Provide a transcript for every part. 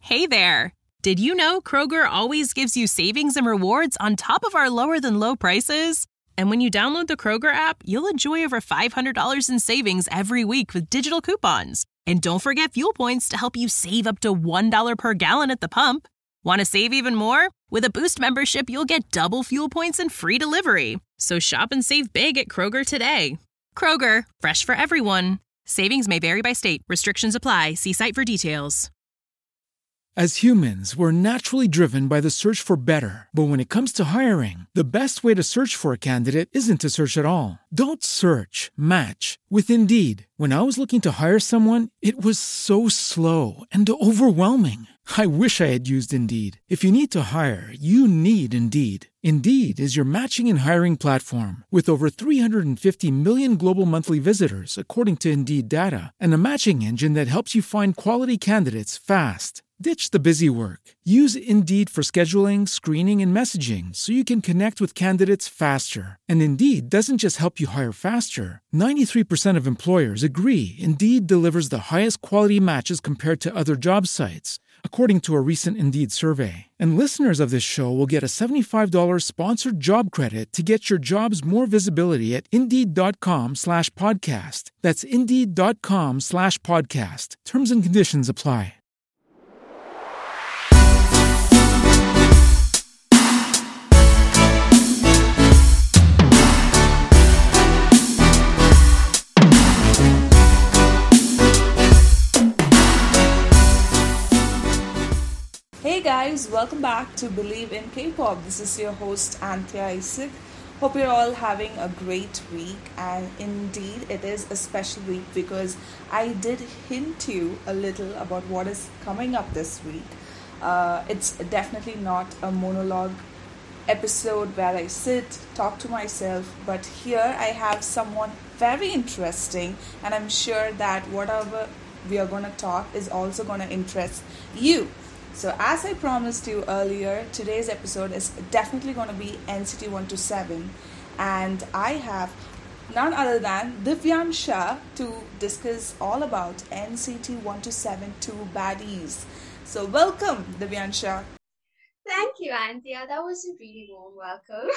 Hey there! Did you know Kroger always gives you savings and rewards on top of our lower-than-low prices? And when you download the Kroger app, you'll enjoy over $500 in savings every week with digital coupons. And don't forget fuel points to help you save up to $1 per gallon at the pump. Want to save even more? With a Boost membership, you'll get double fuel points and free delivery. So shop and save big at Kroger today. Kroger, fresh for everyone. Savings may vary by state. Restrictions apply. See site for details. As humans, we're naturally driven by the search for better. But when it comes to hiring, the best way to search for a candidate isn't to search at all. Don't search, match with Indeed. When I was looking to hire someone, it was so slow and overwhelming. I wish I had used Indeed. If you need to hire, you need Indeed. Indeed is your matching and hiring platform with over 350 million global monthly visitors, according to Indeed data, and a matching engine that helps you find quality candidates fast. Ditch the busy work. Use Indeed for scheduling, screening, and messaging so you can connect with candidates faster. And Indeed doesn't just help you hire faster. 93% of employers agree Indeed delivers the highest quality matches compared to other job sites, according to a recent Indeed survey. And listeners of this show will get a $75 sponsored job credit to get your jobs more visibility at Indeed.com/podcast. That's Indeed.com/podcast. Terms and conditions apply. Hey guys, welcome back to Believe in K-Pop. This is your host Anthea Isaac. Hope you're all having a great week, and indeed it is a special week because I did hint you a little about what is coming up this week. It's definitely not a monologue episode where I sit, talk to myself, but here I have someone very interesting, and I'm sure that whatever we are going to talk is also going to interest you. So as I promised you earlier, today's episode is definitely going to be NCT 127, and I have none other than Divyansha to discuss all about NCT 127 2 Baddies. So welcome, Divyansha. Thank you, Anthea. That was a really warm welcome.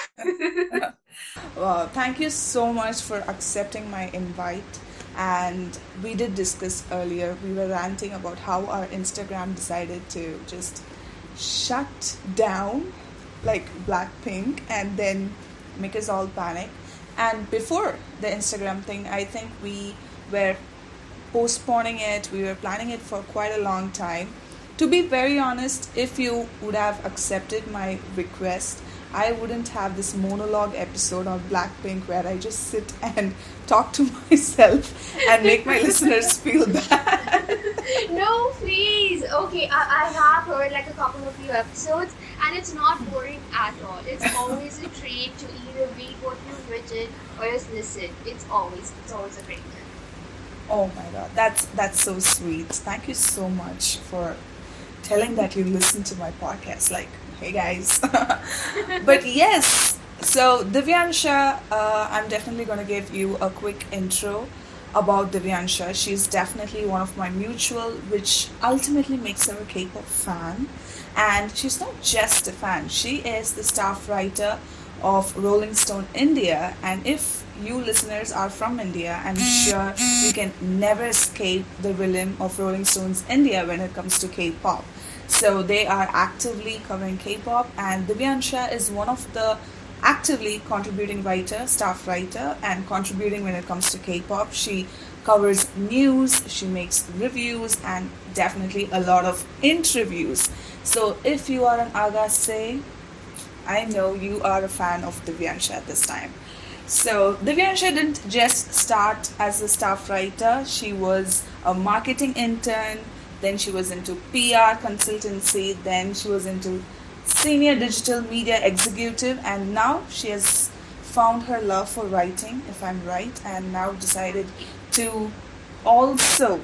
Well, thank you so much for accepting my invite. And we did discuss earlier, we were ranting about how our Instagram decided to just shut down like Blackpink and then make us all panic. And before the Instagram thing, I think we were postponing it, we were planning it for quite a long time. To be very honest, if you would have accepted my request, I wouldn't have this monologue episode on Blackpink where I just sit and talk to myself and make my listeners feel bad. No, please. Okay, I have heard like a couple of few episodes, and it's not boring at all. It's always a treat to either read what you've written or just listen. It's always a great thing. Oh my god, that's so sweet. Thank you so much for telling that you listen to my podcast. Like, hey guys. But yes, so Divyansha, I'm definitely going to give you a quick intro about Divyansha. She's definitely one of my mutual, which ultimately makes her a K-pop fan. And she's not just a fan, she is the staff writer of Rolling Stone India. And if you listeners are from India, I'm sure you can never escape the realm of Rolling Stones India when it comes to K-pop. So they are actively covering K-pop, and Divyansha is one of the actively contributing writer, staff writer, and contributing when it comes to K-pop. She covers news, she makes reviews, and definitely a lot of interviews. So if you are an Agase, I know you are a fan of Divyansha at this time. So Divyansha didn't just start as a staff writer, she was a marketing intern, then she was into PR consultancy, then she was into senior digital media executive, and now she has found her love for writing, if I'm right, and now decided to also,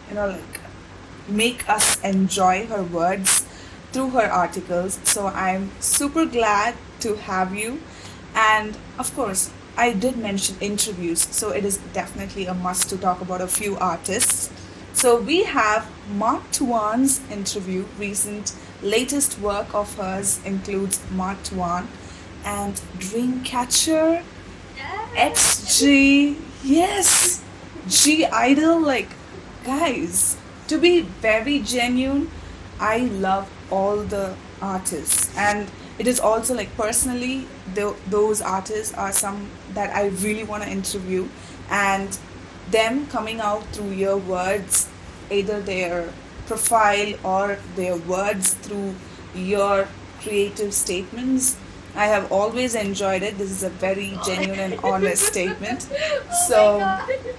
make us enjoy her words through her articles. So I'm super glad to have you. And of course, I did mention interviews, so it is definitely a must to talk about a few artists. So we have Mark Twain's interview. Recent latest work of hers includes Mark Twain and Dreamcatcher, XG. Yes, G Idol. Like, guys, to be very genuine, I love all the artists, and it is also like personally, those artists are some that I really want to interview, and them coming out through your words, either their profile or their words through your creative statements. I have always enjoyed it. This is a very genuine and honest statement. Oh my So, god.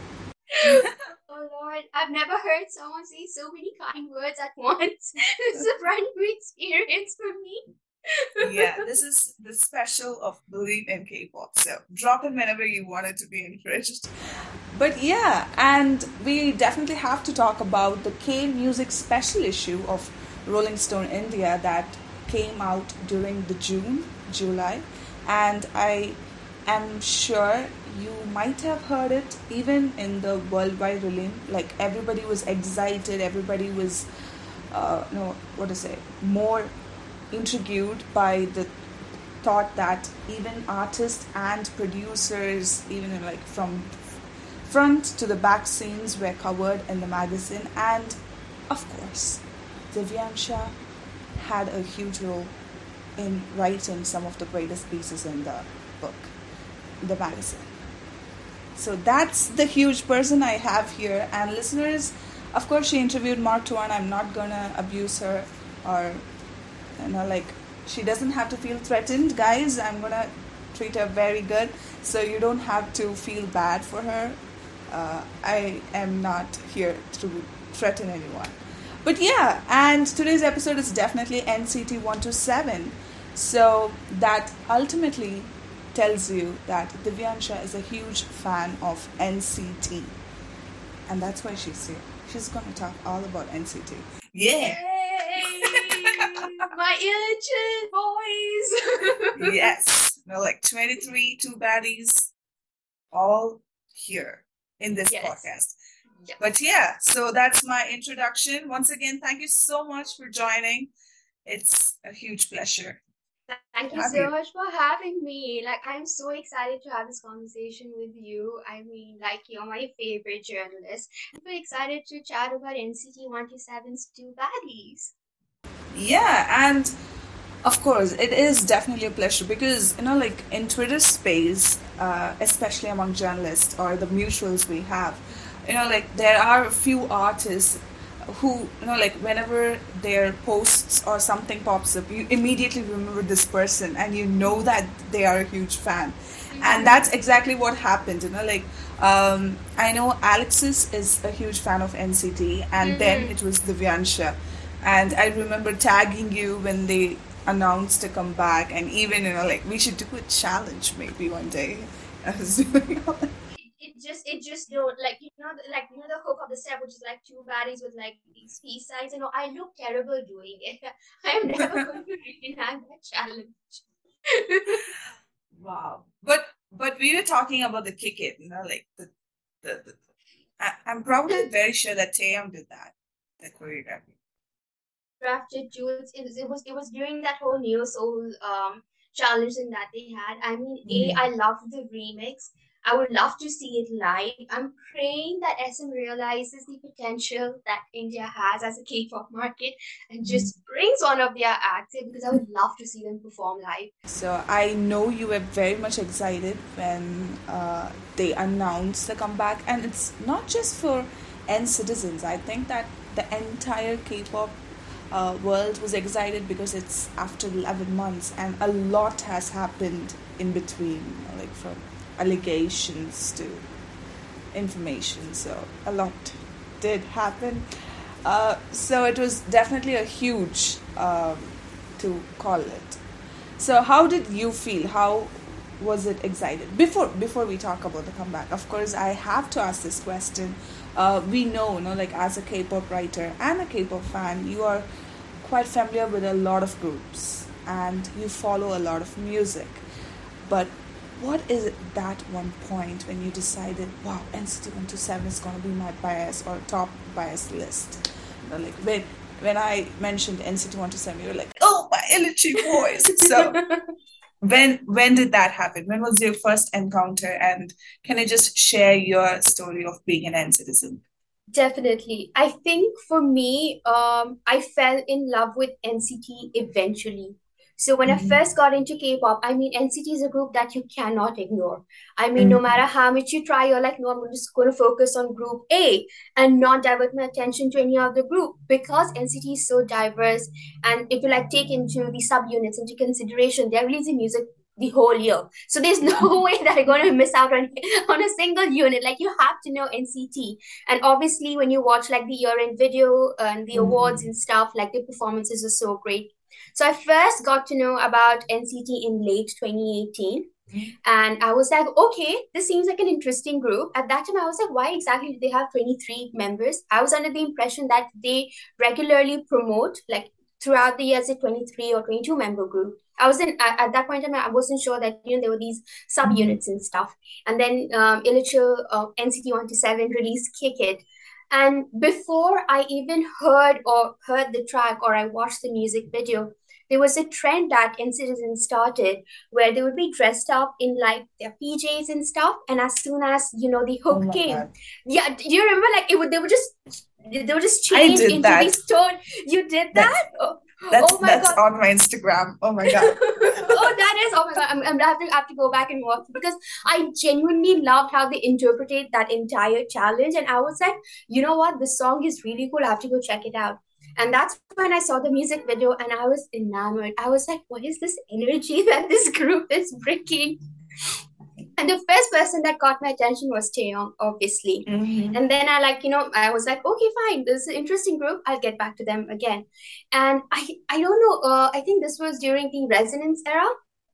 Oh Lord, I've never heard someone say so many kind words at once. This is a brand new experience for me. yeah, this is the special of Believe in K-pop. So drop in whenever you want it to be encouraged. But yeah, and we definitely have to talk about the K Music special issue of Rolling Stone India that came out during the July, and I am sure you might have heard it even in the worldwide release. Like everybody was excited, everybody was, no, what to say, more intrigued by the thought that even artists and producers, even like from front to the back scenes, were covered in the magazine. And of course, Divyansha had a huge role in writing some of the greatest pieces in the book, the magazine. So that's the huge person I have here. And listeners, of course, she interviewed Mark Twain. I'm not gonna abuse her or, like, she doesn't have to feel threatened, guys. I'm gonna treat her very good, so you don't have to feel bad for her. I am not here to threaten anyone. But yeah, and today's episode is definitely NCT 127. So that ultimately tells you that Divyansha is a huge fan of NCT. And that's why she's here. She's going to talk all about NCT. Yeah. Yay! My illiterate boys! Yes. Like 23, two baddies, all here in this Yes. podcast. Yep. But yeah, so that's my introduction. Once again, thank you so much for joining. It's a huge pleasure. Thank you Have so you? much for having me. Like, I'm so excited to have this conversation with you. I mean, like, you're my favorite journalist. I'm super excited to chat about NCT 127's Two Baddies. Yeah, and of course, it is definitely a pleasure because, like in Twitter space, especially among journalists or the mutuals we have, like there are a few artists who, like whenever their posts or something pops up, you immediately remember this person and you know that they are a huge fan. And that's exactly what happened, like I know Alexis is a huge fan of NCT, and then it was Divyansha. And I remember tagging you when they announced to come back, and even like we should do a challenge maybe one day. I was doing all that. It just don't, like, the hook of the step, which is like two baddies with like these peace signs. I look terrible doing it. I am never going to reenact that challenge. Wow. But we were talking about the kick it, like the I'm probably very sure that Taeyang did that, the choreography. Drafted Jules. It was during that whole Neo Soul challenge and that they had. I mean, I loved the remix. I would love to see it live. I'm praying that SM realizes the potential that India has as a K-pop market and just brings one of their acts in, because I would love to see them perform live. So I know you were very much excited when they announced the comeback, and it's not just for N citizens. I think that the entire K-pop world was excited because it's after 11 months, and a lot has happened in between, like from allegations to information. So a lot did happen. So it was definitely a huge to call it. So how did you feel? How was it excited? Before we talk about the comeback, of course, I have to ask this question. We know, like as a K-pop writer and a K-pop fan, you are quite familiar with a lot of groups and you follow a lot of music. But what is that one point when you decided, wow, NCT 127 is going to be my bias or top bias list? Like when I mentioned NCT 127, you were like, oh, my Ilichi boys. So when did that happen? When was your first encounter? And can you just share your story of being an N citizen? Definitely. I think for me, I fell in love with NCT eventually. So when I first got into K-pop, I mean, NCT is a group that you cannot ignore. I mean, no matter how much you try, you're like, no, I'm just going to focus on group A and not divert my attention to any other group because NCT is so diverse. And if you like take into the subunits into consideration, they're releasing music the whole year. So there's no way that you're going to miss out on a single unit. Like you have to know NCT. And obviously, when you watch like the year-end video and the awards and stuff, like the performances are so great. So I first got to know about NCT in late 2018. And I was like, okay, this seems like an interesting group. At that time, I was like, why exactly do they have 23 members? I was under the impression that they regularly promote, like throughout the year, as a 23 or 22 member group. I wasn't at that point in time, I wasn't sure that there were these subunits and stuff. And then Illichil NCT 127 released Kick It. And before I even heard the track or I watched the music video, there was a trend that NCTzen started where they would be dressed up in like their PJs and stuff. And as soon as the hook came, God. Yeah, do you remember like they would just change into that. this tone. You did that? That's God. On my Instagram. Oh my God. Oh my God. I have to go back and watch because I genuinely loved how they interpreted that entire challenge. And I was like, you know what? The song is really cool. I have to go check it out. And that's when I saw the music video and I was enamored. I was like, what is this energy that this group is bringing? And the first person that caught my attention was Taeyong, obviously. And then I was like, okay, fine. This is an interesting group. I'll get back to them again. And I don't know. I think this was during the Resonance era.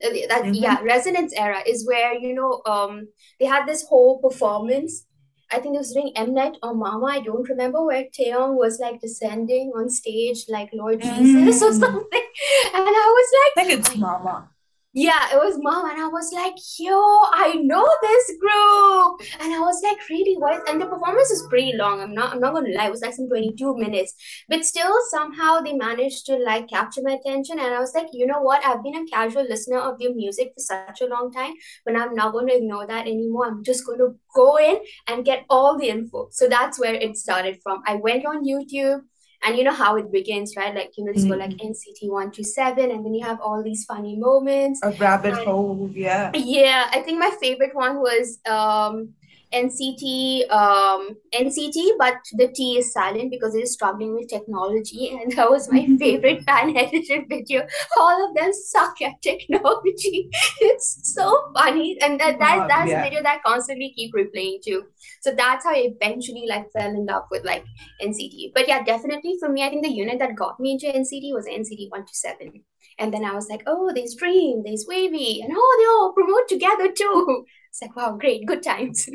Resonance era is where, they had this whole performance. I think it was during Mnet or Mama. I don't remember where Taeyong was like descending on stage like Lord Jesus or something. And I was like, I think it's Mama. Yeah, it was Mama, and I was like, yo, I know this group. And I was like, really, what? And the performance was pretty long. I'm not gonna lie, it was like some 22 minutes. But still, somehow they managed to like capture my attention. And I was like, you know what? I've been a casual listener of their music for such a long time, but I'm not gonna ignore that anymore. I'm just gonna go in and get all the info. So that's where it started from. I went on YouTube. And you know how it begins, right? Like, this go like NCT 127, and then you have all these funny moments. A rabbit hole, yeah. Yeah, I think my favorite one was NCT, but the T is silent because they're struggling with technology, and that was my favorite fan edited video. All of them suck at technology. It's so funny, and that's a video that I constantly keep replaying too. So that's how I eventually like fell in love with like NCT. But yeah, definitely for me, I think the unit that got me into NCT was NCT 127. And then I was like, oh, there's Dream, there's Wavy, and they all promote together too. It's like, wow, great, good times.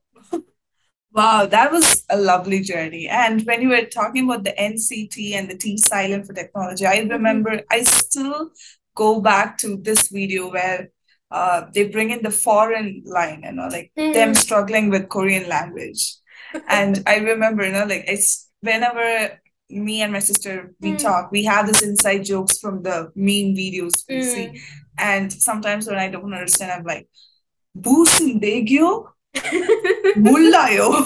Wow, that was a lovely journey. And when you were talking about the NCT and the T silent for technology, I remember I still go back to this video where they bring in the foreign line, them struggling with Korean language. And I remember, whenever me and my sister, we talk, we have this inside jokes from the meme videos we see. And sometimes when I don't understand, I'm like, 무슨 대교? 몰라요.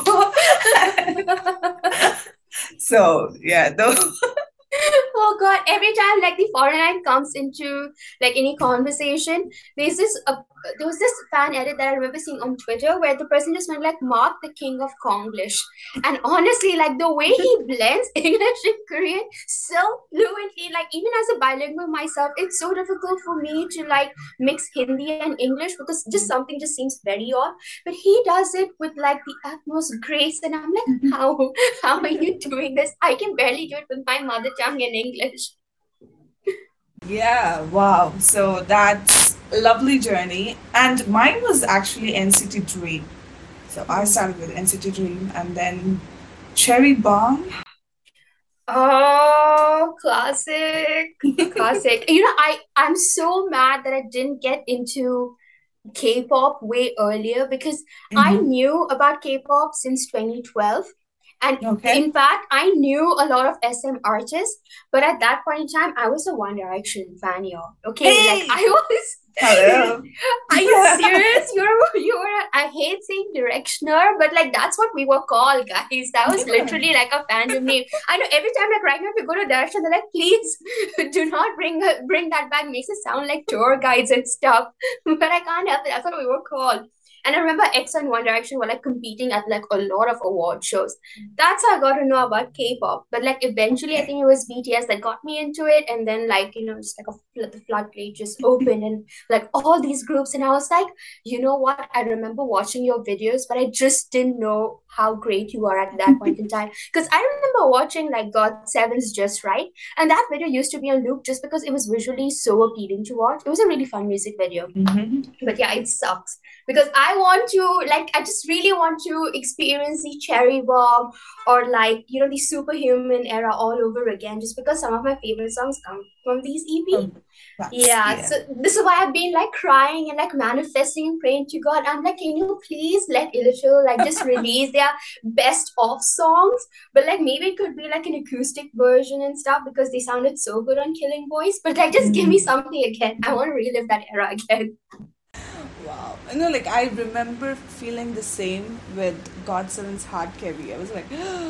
So, yeah, Oh God, every time like the foreign line comes into like any conversation, there was this fan edit that I remember seeing on Twitter where the person just went like Mark the King of Konglish. And honestly, like the way he blends English and Korean so fluently, like even as a bilingual myself, it's so difficult for me to like mix Hindi and English because just something just seems very odd. But he does it with like the utmost grace, and I'm like, how are you doing this? I can barely do it with my mother tongue in English. Yeah, wow. So that's a lovely journey. And mine was actually NCT Dream. So I started with NCT Dream and then Cherry Bomb. Oh, classic. Classic. I'm so mad that I didn't get into K-pop way earlier because I Mm-hmm. knew about K-pop since 2012. And Okay. in fact, I knew a lot of SM artists, but at that point in time, I was a One Direction fan, y'all. Okay, like Hey, I was. hello. Are you serious? You're. I hate saying directioner, but like that's what we were called, guys. That was literally like a fandom name. I know every time, like right now, if you go to direction, they're like, please do not bring that back. Makes it sound like tour guides and stuff. But I can't help it. That's what we were called. And I remember X and One Direction were like competing at like a lot of award shows. That's how I got to know about K-pop. But like eventually, I Okay. think it was BTS that got me into it, and then like just like the floodgate just opened, and like all these groups, and I was like, you know what? I remember watching your videos, but I just didn't know how great you are at that point in time. Because I remember watching like God7's Just Right, and that video used to be on loop just because it was visually so appealing to watch. It was a really fun music video. Mm-hmm. But yeah, it sucks because I just really want to experience the cherry bomb or like the superhuman era all over again, just because some of my favorite songs come from these EP. That's Yeah, yeah. so this is why I've been like crying and like manifesting and praying to God. I'm like, can you please let Illithil like just release their best of songs? But like maybe it could be like an acoustic version and stuff because they sounded so good on Killing Voice. But like just give me Mm. something again. I want to relive that era again. Wow. Like I remember feeling the same with God Seven's Hard Carry. I was like,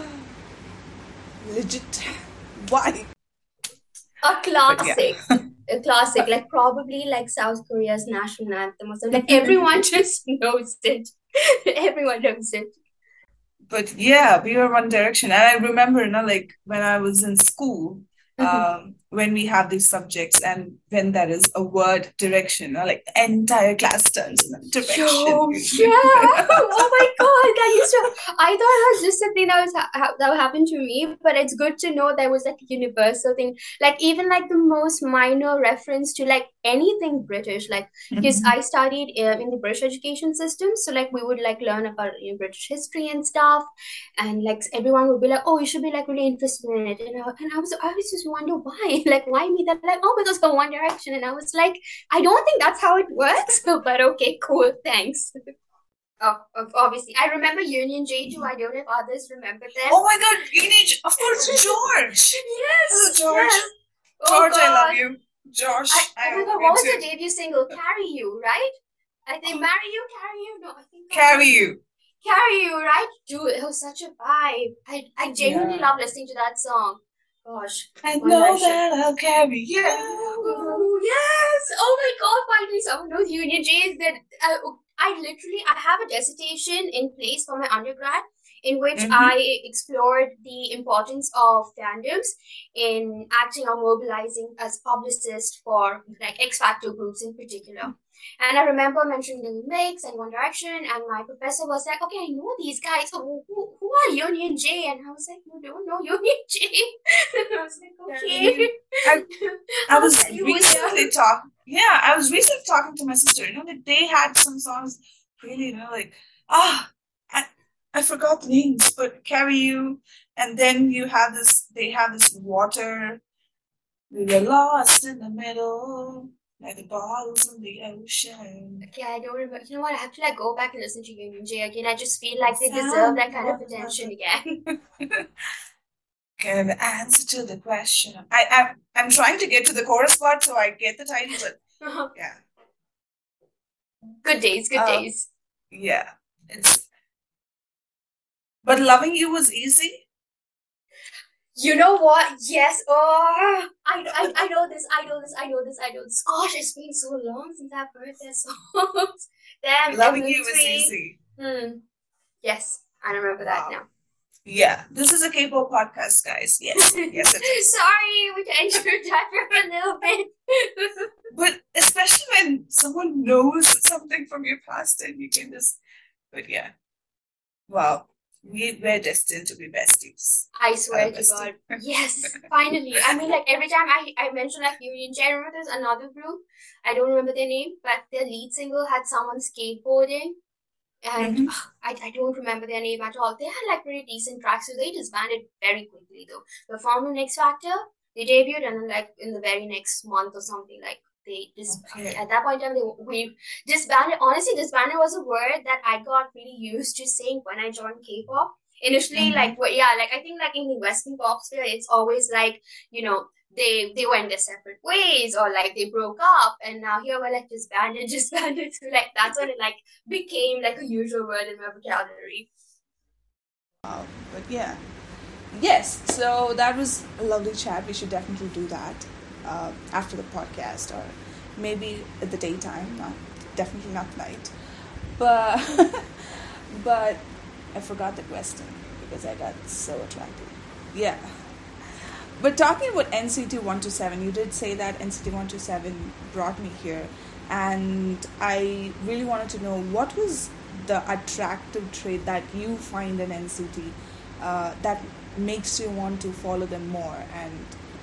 legit. Why? A But yeah. classic. A classic, like probably like South Korea's national anthem or something. Like everyone just knows it. Everyone knows it. But yeah, we were One Direction. And I remember, like when I was in school, Mhm. when we have these subjects and when there is a word direction, like the entire class turns in that direction. Yo, yeah. Oh my God, that used to. I thought it was just a thing that that happened to me, but it's good to know there was like a universal thing. Like even like the most minor reference to like anything British, like because Mhm. I studied in the British education system, so like we would like learn about British history and stuff, and like everyone would be like, "Oh, you should be like really interested in it," and I was just wonder why, like why me? That like, oh, because of One Direction, and I was like. I don't think that's how it works, but okay, cool, thanks. Oh, obviously. I remember Union J too. I don't know if others remember them. Oh my God, you need, of course, George. Hello, Yes, George. yes. Oh George, I love God. you. Josh, Oh I my love God, you what was too. the debut single? Carry You, right? I think Marry You, Carry You. No, I think Carry you. Carry You, right? Dude, it was such a vibe. I genuinely Yeah. love listening to that song. Gosh, I One know Direction. that I'll carry you. Ooh, yes! Oh my God! Finally, someone knows Union J is that. I have a dissertation in place for my undergrad in which Mm-hmm. I explored the importance of fandoms in acting or mobilizing as publicist for like X Factor groups in particular. And I remember mentioning the Mix and One Direction, and my professor was like, "Okay, I know these guys. So who are Union J?" And I was like, "You don't know Union J?" I was like, Carry "Okay." you. I I'll was tell you one day. recently talking. Yeah, I was recently talking to my sister. That they had some songs really, like ah, I I forgot the names, but carry you, and then you have this. They have this water. We were lost in the middle, like the balls in the ocean. Okay, I don't remember. You know what? I have to like go back and listen to Union J again. I just feel The like they deserve sound that kind of of attention the again. kind of answer to the question. I'm trying to get to the chorus part so I get the title, but yeah. Good days, good Uh, days. yeah. It's but loving you was easy. You know what? Yes. Oh, I know this. I know this. I know this. I know this. Gosh, it's been so long since I've heard their songs. Damn, Loving you was M3. easy. Yes, I remember that Wow. now. Yeah. This is a K-pop podcast, guys. Yes. Yes, it is. Sorry, we changed your diaper a little bit. But especially when someone knows something from your past and you can just but yeah. Wow. We're destined to be besties. I swear to Bestie. God. Yes, finally. I mean, like every time I mention like Union J, I remember there's another group. I don't remember their name, but their lead single had someone skateboarding. And Mhm. I don't remember their name at all. They had like pretty decent tracks, so they disbanded very quickly though. The former X Factor, they debuted and then like in the very next month or something, like they just Okay. at that point in time we disbanded. Honestly, disbanded was a word that I got really used to saying when I joined K-pop. Initially, like I think like in the Western pop sphere, it's always like, they went their separate ways, or like they broke up, and now here we're like disbanded, disbanded. So like that's when it like became like a usual word in my vocabulary. But yeah. Yes, so that was a lovely chat. We should definitely do that after the podcast, or maybe at the daytime, definitely not tonight. But but I forgot the question because I got so attracted. Yeah. But talking about NCT 127, you did say that NCT 127 brought me here, and I really wanted to know what was the attractive trait that you find in NCT that makes you want to follow them more, and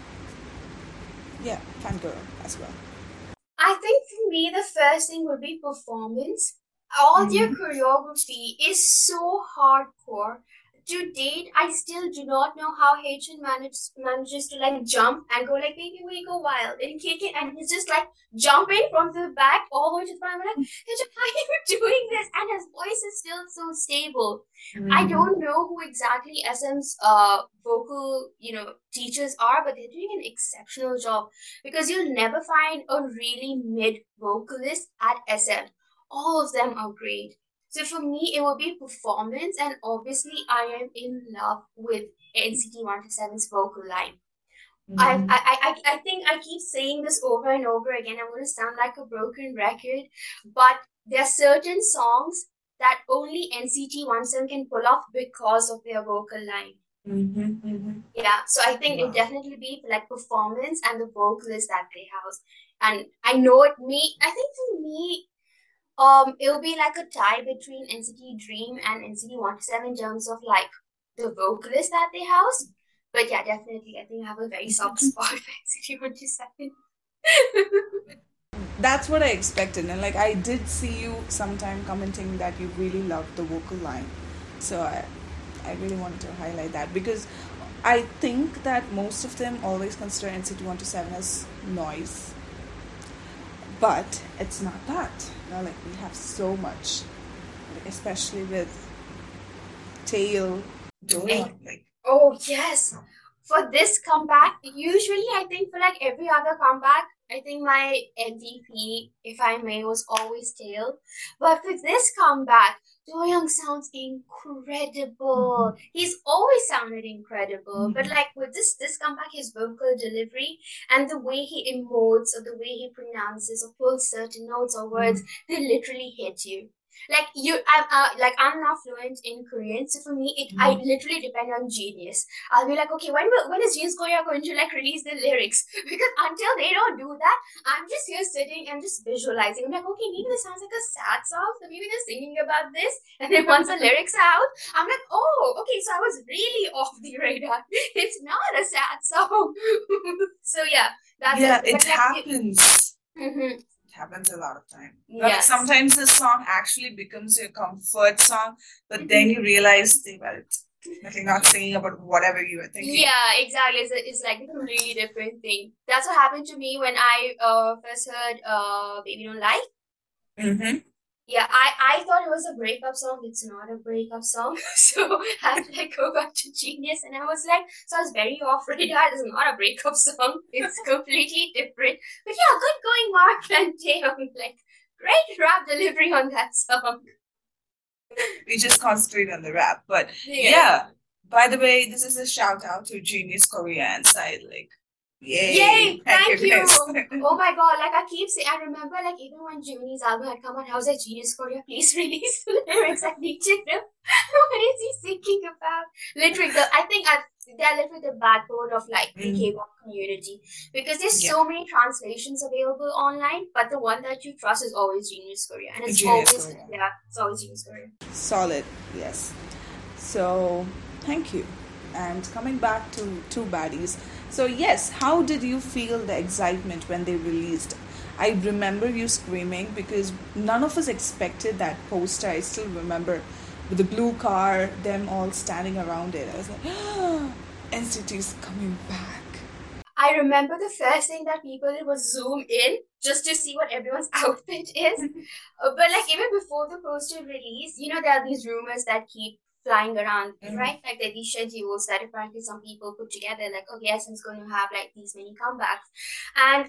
yeah, fangirl as well. I think for me, the first thing would be performance. All their choreography is so hardcore. To date, I still do not know how Haechan manages to like jump and go like baby we go wild and kick it, and he's just like jumping from the back all the way to the front. I'm like, Haechan, how are you doing this? And his voice is still so stable. I don't know who exactly SM's vocal teachers are, but they're doing an exceptional job, because you'll never find a really mid vocalist at SM. All of them are great. So for me, it will be performance, and obviously, I am in love with NCT 127's vocal line. I think I keep saying this over and over again. I'm going to sound like a broken record, but there are certain songs that only NCT 127 can pull off because of their vocal line. Yeah, so I think it definitely be like performance and the vocalist that they house. And I know I think for me, it'll be like a tie between NCT Dream and NCT 127 in terms of like the vocalist that they house. But yeah, definitely, I think I have a very soft spot for NCT 127. That's what I expected, and like I did see you sometime commenting that you really loved the vocal line, so I really wanted to highlight that, because I think that most of them always consider NCT 127 as noise, but it's not that. Like we have so much, especially with Tail, Doyeon, like. Oh yes, for this comeback, usually I think for like every other comeback, I think my MVP, if I may, was always Tail. But for this comeback, Doyoung sounds incredible. He's always sounded incredible. But like with this comeback, his vocal delivery and the way he emotes, or the way he pronounces or pulls certain notes or words, they literally hit you. Like I'm not fluent in Korean, so for me, I literally depend on Genius. I'll be like, okay, when is Genius Korea going to like release the lyrics? Because until they don't do that, I'm just here sitting and just visualizing. I'm like, okay, maybe this sounds like a sad song, so maybe they're singing about this. And then once the lyrics are out, I'm like, oh, okay, so I was really off the radar. It's not a sad song. So yeah, that's it happens. Happens a lot of time. Like sometimes the song actually becomes your comfort song, but then you realize they were not singing about whatever you were thinking. Yeah, exactly. It's like a completely different thing. That's what happened to me when I first heard Baby Don't Lie. Yeah, I thought it was a breakup song. It's not a breakup song. So I had to like go back to Genius, and I was like, so I was very off radar. It's not a breakup song. It's completely different. But yeah, good going, Mark and Taeyong. Like, great rap delivery on that song. We just concentrate on the rap. But yeah, by the way, this is a shout out to Genius Korea and side. Like, yay! Thank you. Oh my god, like I keep saying, I remember like even when Jimin's album had come out, I was like, Genius Korea, please release the lyrics. I need to know what is he thinking about. Literally, I think they're literally the backbone of like the K-pop community, because there's so many translations available online, but the one that you trust is always Genius Korea, and it's always Genius Korea. Solid, yes. So thank you. And coming back to Two Baddies. So yes, how did you feel the excitement when they released? I remember you screaming because none of us expected that poster. I still remember with the blue car, them all standing around it. I was like, NCT is coming back. I remember the first thing that people did was zoom in just to see what everyone's outfit is. But like even before the poster release, there are these rumors that keep flying around, right? Like there are these schedules that apparently some people put together, like, okay, Essence going to have like these many comebacks. And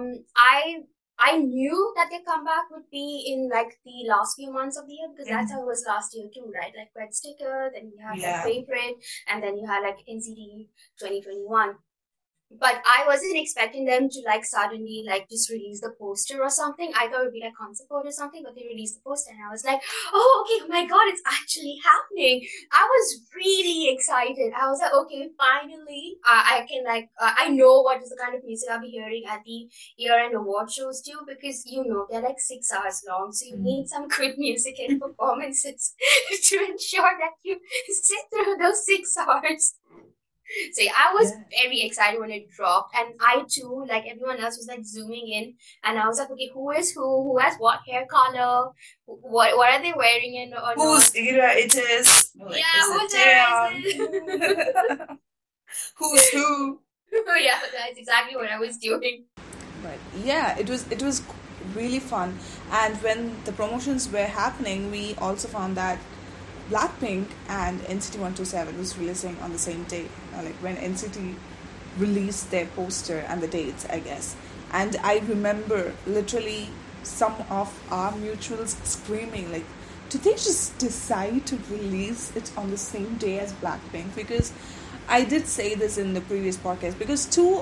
I knew that their comeback would be in like the last few months of the year, because that's how it was last year too, right? Like Red Sticker, then you had like Favorite, and then you had like NCT 2021. But I wasn't expecting them to like suddenly like just release the poster or something. I thought it would be like concert or something, but they released the poster and I was like, oh, okay, oh my god, it's actually happening. I was really excited. I was like, okay, finally, I can like, I know what is the kind of music I'll be hearing at the year-end award shows too, because they're like 6 hours long, so you need some good music and performances to ensure that you sit through those 6 hours. So I was very excited when it dropped, and I too, like everyone else, was like zooming in, and I was like, okay, who is who has what hair color, what are they wearing, and or whose era it is? Like, whose era is it? Who's who? Yeah, that's exactly what I was doing. But yeah, it was really fun, and when the promotions were happening, we also found that Blackpink and NCT 127 was releasing on the same day, like when NCT released their poster and the dates, I guess. And I remember literally some of our mutuals screaming, like, did they just decide to release it on the same day as Blackpink? Because I did say this in the previous podcast, because two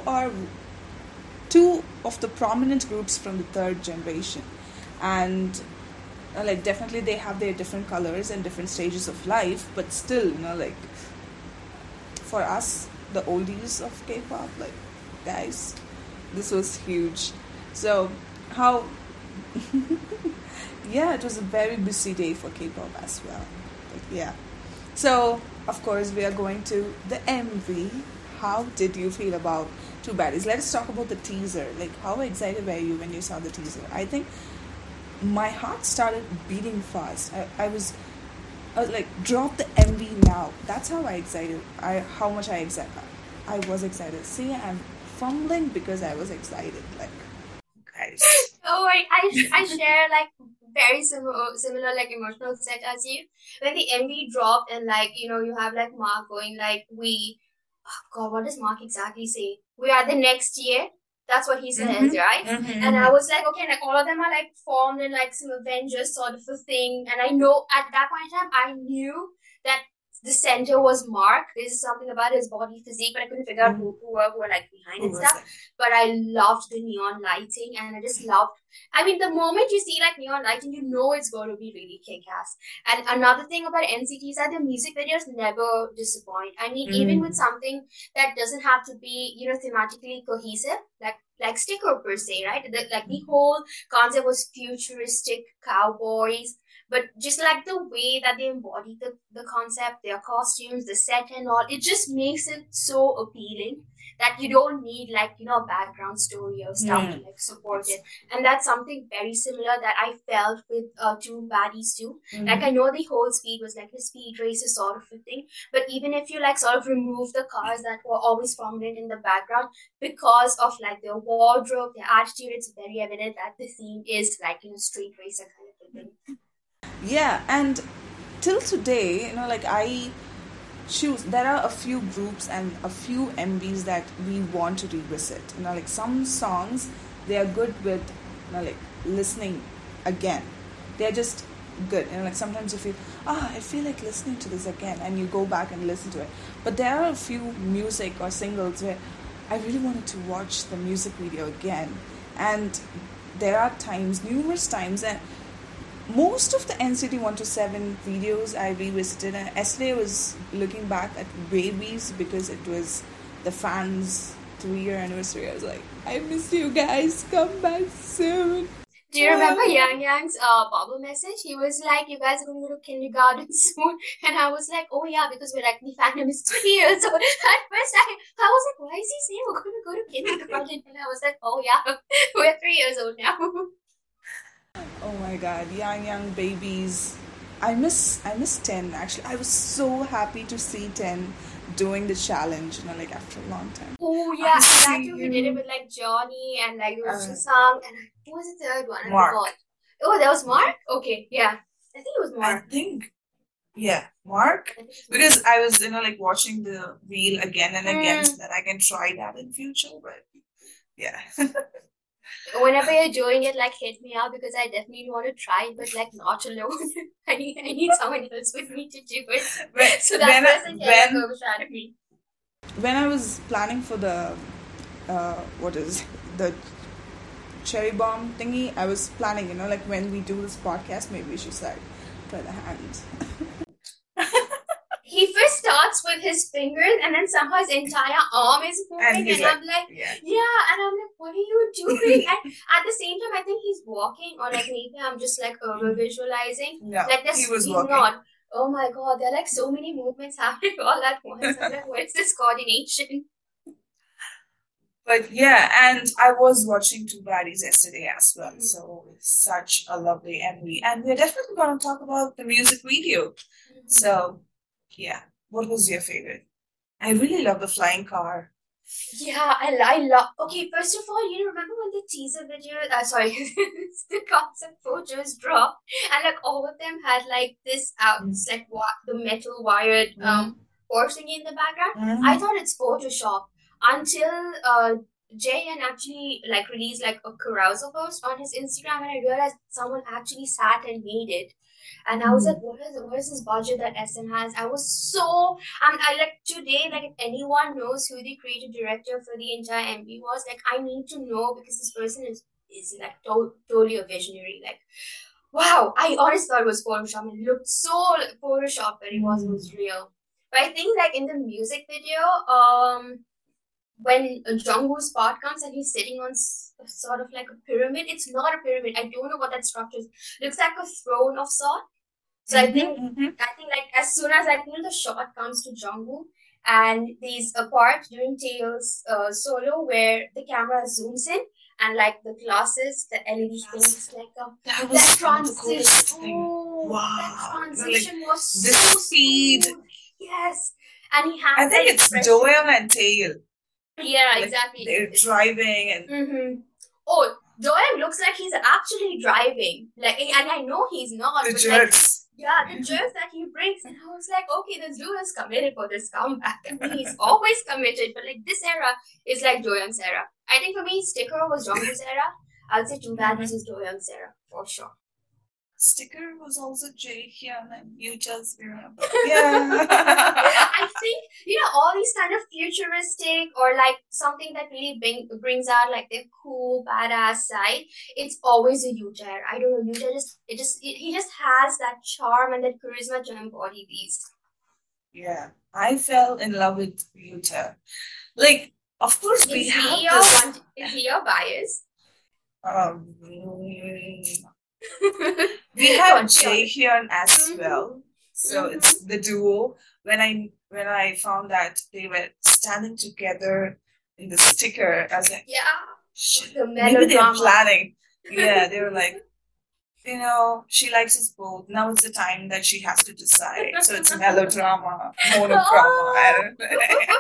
of the prominent groups from the third generation, and like definitely they have their different colors and different stages of life, but still, like for us, the oldies of K-pop, like, guys, this was huge. So how yeah, it was a very busy day for K-pop as well. But yeah, so of course we are going to the MV. How did you feel about Two Baddies? Let's talk about the teaser. Like, how excited were you when you saw the teaser? I think my heart started beating fast. I was like, drop the MV now. That's how how much I was excited. See, I'm fumbling because I was excited. Like, guys. Oh, I share like very similar like emotional set as you. When the MV dropped and like, you have like Mark going like, God, what does Mark exactly say? We are the next year. That's what he says, right? And I was like, okay, like all of them are like formed in like some Avengers sort of a thing. And I know at that point in time, I knew that the center was Mark. There's something about his body physique, but I couldn't figure out who were like behind and stuff. But I loved the neon lighting, and I just loved. I mean, the moment you see like neon lighting, you know it's going to be really kick-ass. And another thing about NCT is that the music videos never disappoint. I mean, even with something that doesn't have to be, thematically cohesive, like Sticker per se, right? The whole concept was futuristic cowboys. But just like the way that they embody the concept, their costumes, the set and all, it just makes it so appealing that you don't need like, a background story or stuff to like support it. And that's something very similar that I felt with Two Baddies too. Like, I know the whole speed was like a speed racer sort of a thing, but even if you like sort of remove the cars that were always prominent in the background, because of like their wardrobe, their attitude, it's very evident that the theme is like, street racer kind of a thing. Yeah, and till today, like there are a few groups and a few MVs that we want to revisit. Like some songs, they are good with, like listening again. They're just good. Like sometimes you feel, I feel like listening to this again, and you go back and listen to it. But there are a few music or singles where I really wanted to watch the music video again. And there are numerous times, and most of the NCT 127 videos I revisited, and yesterday I was looking back at Babies because it was the fans' 3-year anniversary. I was like, I miss you guys, come back soon. Do you remember Yang Yang's bubble message? He was like, you guys are going to go to kindergarten soon. And I was like, oh yeah, because we're like, the fandom is 3 years old. At first I was like, why is he saying we're going to go to kindergarten? And I was like, oh yeah, we're 3 years old now. Oh my god, Yang Babies. I miss 10 actually. I was so happy to see 10 doing the challenge, like after a long time. Oh yeah, I and that see too. He did it you. with like Johnny and like there was Uh, Sang and who was the third one? I Mark. forgot. Oh, that was Mark. Okay, yeah, I think it was I Mark. think, yeah, Mark. I think it was Because I was, like watching the reel again and again Mark. so that I can try that in future. But yeah. Whenever you're doing it, like hit me up because I definitely want to try it, but like not alone. I need someone else with me to do it, When so that when person can like when overshadow me. when I was planning for the what is the cherry bomb thingy, I was planning, like when we do this podcast, maybe we should start by the hand. He first starts with his fingers and then somehow his entire arm is moving And he's and like, I'm like, yeah. yeah, and I'm like, what are you doing? And at the same time, I think he's walking or like maybe I'm just like over visualizing. No, Like this, he was he's walking. not. Oh my God, there are like so many movements happening all at once. I'm like, where's this coordination? But yeah, and I was watching Two Baddies yesterday as well. So it's such a lovely MV. And we're definitely going to talk about the music video. So yeah, what was your favorite? I really love the flying car. Yeah, I love. Okay, first of all, remember when the teaser video, sorry, the concept photos dropped, and like all of them had like this it's like the metal wired portion in the background. I thought it's Photoshop until Jayan actually like released like a carousel post on his Instagram, and I realized someone actually sat and made it. And I was like, what is this budget that SM has? I was so I like today, like if anyone knows who the creative director for the entire MV was, like I need to know because this person is like totally a visionary. Like, wow, I honestly thought it was Photoshop. It looked so Photoshop, but it was real. But I think like in the music video, when Jungwoo's part comes and he's sitting on sort of like a pyramid, it's not a pyramid. I don't know what that structure is. Looks like a throne of sort. So I think like as soon as I feel the shot comes to Jungwoo and there's a part during Taeil's solo where the camera zooms in and like the glasses, the LED things, like that transition. Wow. That transition was the so speed. smooth. Yes, and he has. I think it's Doyeon and Taeil. Yeah, Like, exactly. they're driving and. Oh, Doyeon looks like he's actually driving. Like, and I know he's not. The but jerks. Like, yeah, the jerks that he brings, and I was like, okay, this dude is committed for this comeback. I mean, he's always committed, but like this era is like Doyeon's era. I think for me, Sticker was Jungwoo's era. I'd say Two Baddies is Doyeon's era for sure. Sticker was also Jaehyun and Yuja's era. Yeah. I think, all these kind of futuristic or like something that really brings out like their cool, badass side, it's always a Yuja era. I don't know, Yuja he just has that charm and that charisma to embody these. Yeah, I fell in love with Yuta. Like, of course, we have this. Is he your bias? We have Jaehyun as well, so it's the duo. When I found that they were standing together in the sticker, I was like, the maybe they're planning. Yeah, they were like, she likes us both. Now it's the time that she has to decide. So it's melodrama, monodrama. I don't know.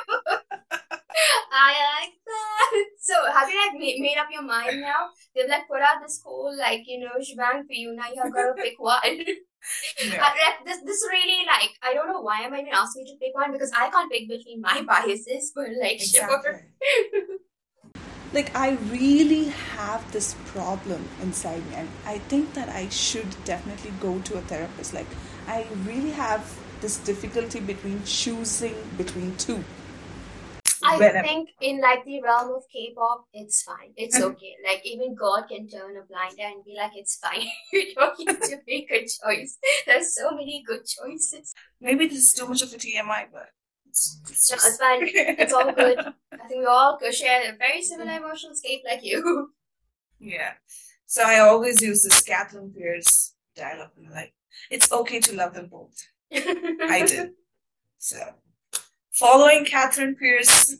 I like that. So have you like made up your mind now? They've like put out this whole shebang for you. Now you have got to pick one. Yeah. This really like I don't know why am I even asking you to pick one because I can't pick between my biases, but like Exactly. sure. Like I really have this problem inside me, and I think that I should definitely go to a therapist. Like I really have this difficulty between choosing between two. I think in like the realm of K-pop, it's fine. It's okay. Like even God can turn a blind eye and be like, it's fine. You don't need to make a choice. There's so many good choices. Maybe this is too much of a TMI, but it's fine. It's all good. I think we all share a very similar emotional state like you. Yeah. So I always use this Kathleen Pierce dialogue. Like, it's okay to love them both. I did. So, following Catherine Pierce,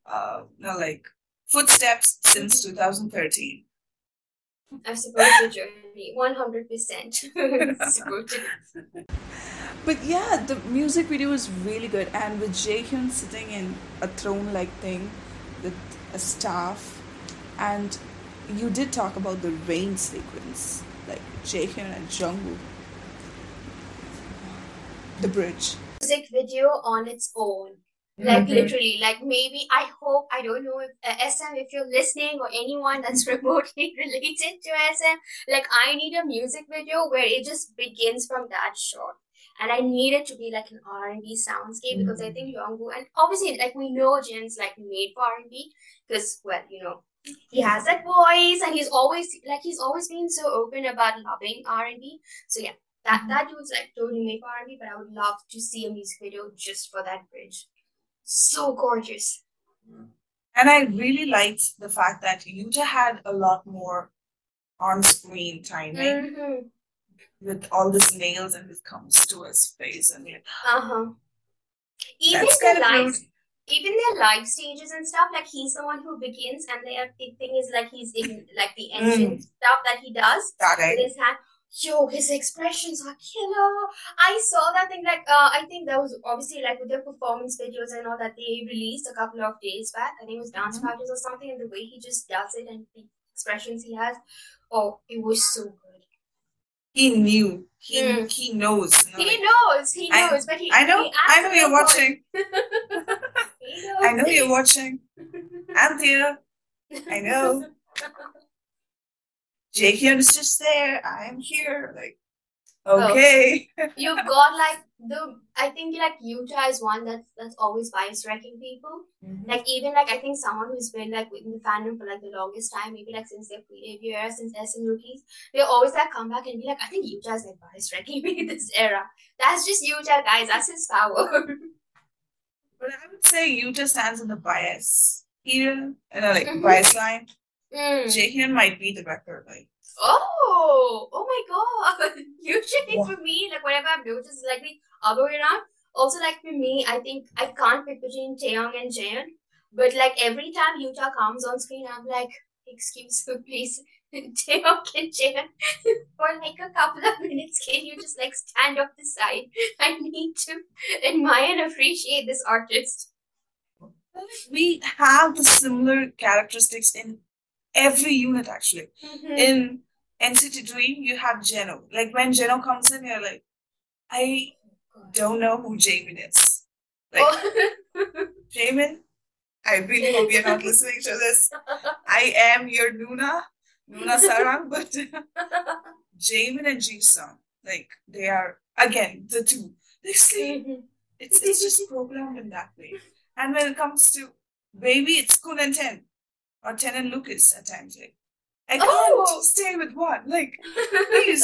footsteps since 2013. I've supported the journey 100%. Supported. But yeah, the music video is really good, and with Jaehyun sitting in a throne-like thing with a staff, and you did talk about the rain sequence, like Jaehyun and Jungkook, the bridge. Music video on its own. Like literally, like maybe I hope, I don't know if SM, if you're listening, or anyone that's remotely related to SM, like I need a music video where it just begins from that shot. And I need it to be like an R&B soundscape because I think Jungkook, and obviously like we know Jin's like made for R&B because, well, he has that voice and he's always been so open about loving R&B. So yeah, that dude's like totally made for R&B, but I would love to see a music video just for that bridge. So gorgeous. And I really liked the fact that Yuta had a lot more on-screen timing Mm-hmm. with all these nails and it comes to his face and like, Uh-huh. Even that's their kind of rude. live, even their live stages and stuff, like he's the one who begins, and the thing is like he's in like the engine stuff that he does That with his hand. Yo, his expressions are killer. I saw that thing like I think that was obviously like with their performance videos and all that they released a couple of days back. I think it was dance practice or something, and the way he just does it and the expressions he has, oh, it was so good. He knew. He knows. He knows, but I know you're watching. He knows. I know you're watching. I'm there. I know. Jaehyun is just there. I am here. Like, okay. You've got like I think like Yuta is one that's always vice wrecking people. Like even like I think someone who's been like in the fandom for like the longest time, maybe like since their pre-debut era, since SM rookies, they always like come back and be like, I think Yuta is like vice wrecking me in this era. That's just Yuta, guys. That's his power. But I would say Yuta stands in the bias here, bias line. Jaehyun might be the record, like. Oh my god. Usually for me, like whatever I've noticed is like the other way around. Also, like for me, I think I can't pick between Taeyong and Jaehyun. But like every time Yuta comes on screen, I'm like, excuse me, please, Taeyong and Jaehyun, for like a couple of minutes, can you just like stand off the side? I need to admire and appreciate this artist. We have the similar characteristics in every unit actually. In NCT Dream, you have Jeno. Like when Jeno comes in, you're like, I don't know who Jaemin is. Like, Jaemin, I really hope you're not listening to this. I am your Nuna Sarang, but Jaemin and Jisung, like they are again the two. They say it's just programmed in that way. And when it comes to Baby, it's Kun and Ten. Or Ten and Lucas at times. Like, I can't stay with one. Like, please.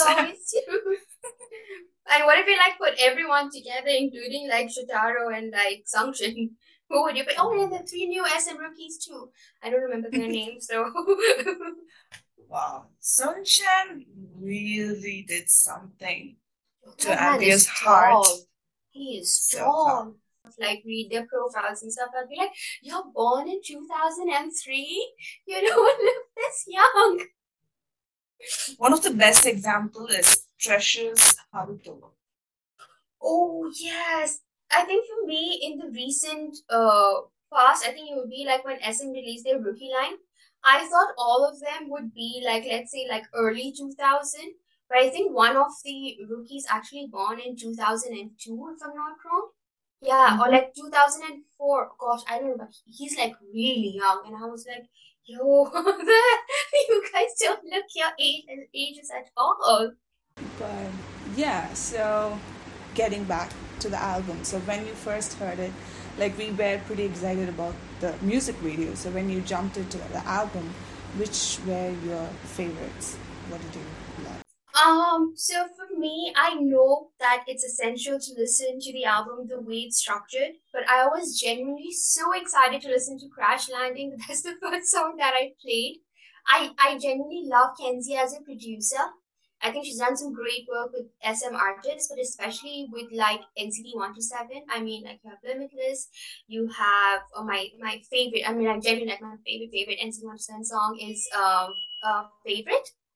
And what if we like put everyone together, including like Shotaro and like Sungshin? Who would you pick? Oh, and the 3 new SM rookies too. I don't remember their names, so. Wow. Sunshan really did something to Abby's heart. He is tall. Like read their profiles and stuff, I'd be like, you're born in 2003? You don't look this young. One of the best examples is Treasure's Haruto. Oh yes. I think for me in the recent past, I think it would be like when SM released their rookie line. I thought all of them would be like, let's say like early 2000. But I think one of the rookies actually born in 2002, if I'm not wrong. Yeah, or like 2004. Gosh, I don't know. He's like really young. And I was like, yo, you guys don't look your ages at all. But yeah, so getting back to the album. So when you first heard it, like we were pretty excited about the music video. So when you jumped into the album, which were your favorites? What did you love? So for me, I know that it's essential to listen to the album the way it's structured, but I was genuinely so excited to listen to Crash Landing. That's the first song that I played. I genuinely love Kenzie as a producer. I think she's done some great work with SM artists, but especially with like NCT 127. I mean, like you have Limitless, you have my favorite. I mean, I genuinely like my favorite NCT 127 song is Favorite.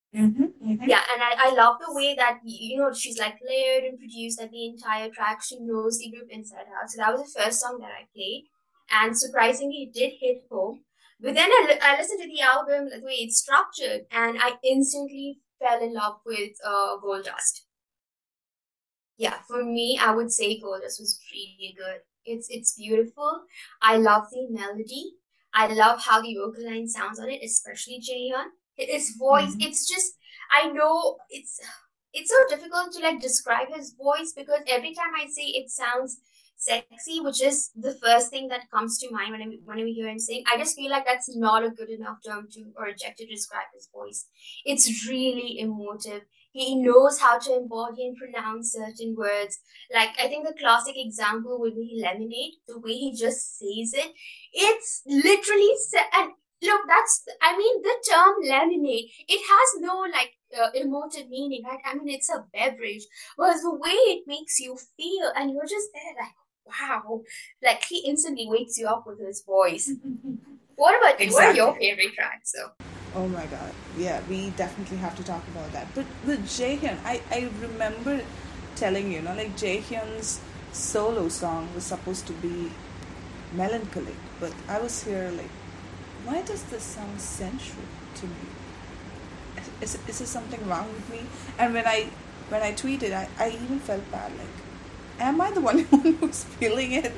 Mm-hmm. Yeah, and I love the way that she's like layered and produced like the entire track. She knows the group inside out. So that was the first song that I played, and surprisingly, it did hit home. But then I listened to the album, the way it's structured, and I instantly fell in love with Gold Dust. Yeah, for me, I would say Gold Dust was really good. It's beautiful. I love the melody. I love how the vocal line sounds on it, especially Jaehyun. His voice, Mm-hmm. it's just I know it's so difficult to like describe his voice because every time I say it sounds sexy, which is the first thing that comes to mind when I hear him sing, I just feel like that's not a good enough term to or adjective to describe his voice. It's really emotive. He knows how to embody and pronounce certain words. Like I think the classic example would be lemonade. The way he just says it, it's literally and look. That's I mean the term lemonade. It has no like emotive meaning, right? I mean it's a beverage, but the way it makes you feel, and you're just there like wow, like he instantly wakes you up with his voice. What about you? What are your Exactly. favorite tracks? So Oh my God. Yeah, we definitely have to talk about that. But with Jaehyun, I remember telling you, like Jaehyun's solo song was supposed to be melancholic, but I was here like, why does this sound sensual to me? Is there something wrong with me? And when I tweeted, I even felt bad. Like, am I the one who's feeling it?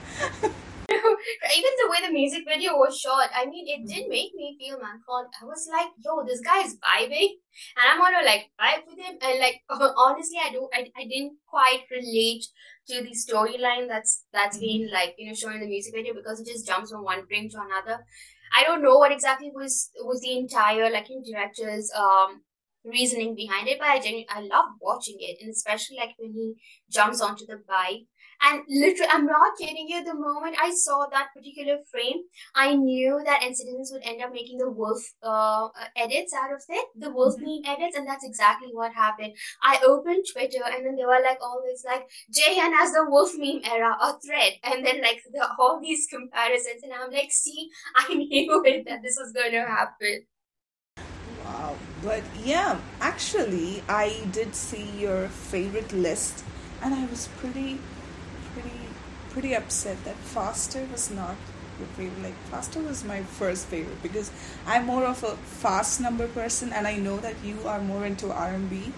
even the way the music video was shot, I mean, it did make me feel melancholy. I was like, yo, this guy is vibing, and I'm gonna like vibe with him. And like, honestly, I didn't quite relate to the storyline that's Mhm. been like shown in the music video because it just jumps from one frame to another. I don't know what exactly was the entire like director's reasoning behind it, but I love watching it, and especially like when he jumps onto the bike. And literally, I'm not kidding you. The moment I saw that particular frame, I knew that Incidents would end up making the wolf edits out of it, the wolf meme edits, and that's exactly what happened. I opened Twitter, and then they were like always like Jaehyun has the wolf meme era, a thread, and then like all these comparisons, and I'm like, see, I knew it that this was going to happen. Wow. But yeah, actually, I did see your favorite list, and I was pretty, pretty upset that Faster was not your favorite. Like Faster was my first favorite because I'm more of a fast number person, and I know that you are more into R&B.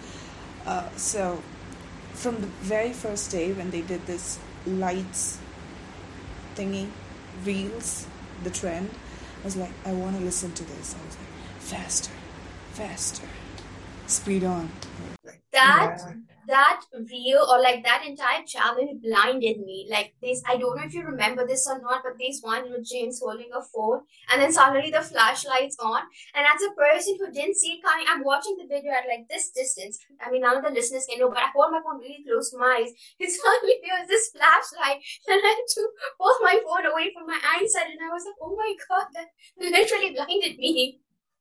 So from the very first day when they did this lights thingy, reels, the trend, I was like, I want to listen to this. I was like, faster, faster, speed on. that Yeah. that reel or like that entire challenge blinded me. Like this, I don't know if you remember this or not, but this one with James holding a phone and then suddenly the flashlight's on. And as a person who didn't see it coming, I'm watching the video at like this distance. I mean, none of the listeners can know, but I hold my phone really close to my eyes. And suddenly there was this flashlight, and I had to pull my phone away from my eyesight, and I was like, oh my god, that literally blinded me.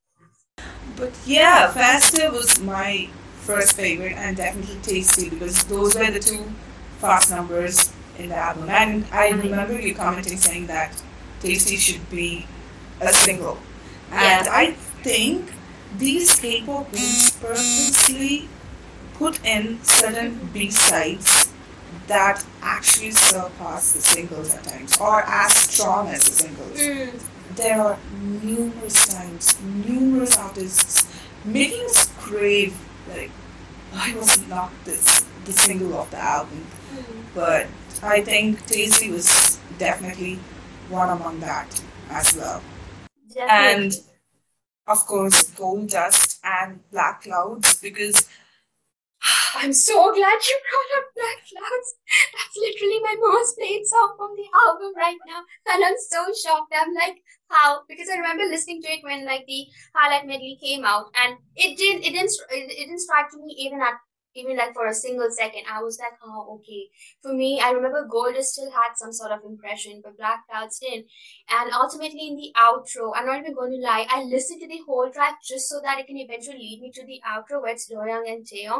But yeah, Faster was my first favorite and definitely Tasty because those were the two fast numbers in the album. And I remember you commenting saying that Tasty should be a single. And Yeah. I think these K-pop groups purposely put in certain B-sides that actually surpass the singles at times or as strong as the singles. Mm. There are numerous times, numerous artists making us crave like why was not this the single of the album? Mm. But I think Daisy was definitely one among that as well. And Definitely. of course Gold Dust and Black Clouds because I'm so glad you brought up Black Clouds. That's literally my most played song from the album right now. And I'm so shocked. I'm like, how? Because I remember listening to it when like the highlight medley came out and it didn't strike to me even like for a single second. I was like, oh, okay. For me, I remember Gold still had some sort of impression, but Black Clouds didn't. And ultimately in the outro, I'm not even going to lie, I listened to the whole track just so that it can eventually lead me to the outro where it's Doyoung and Taeyong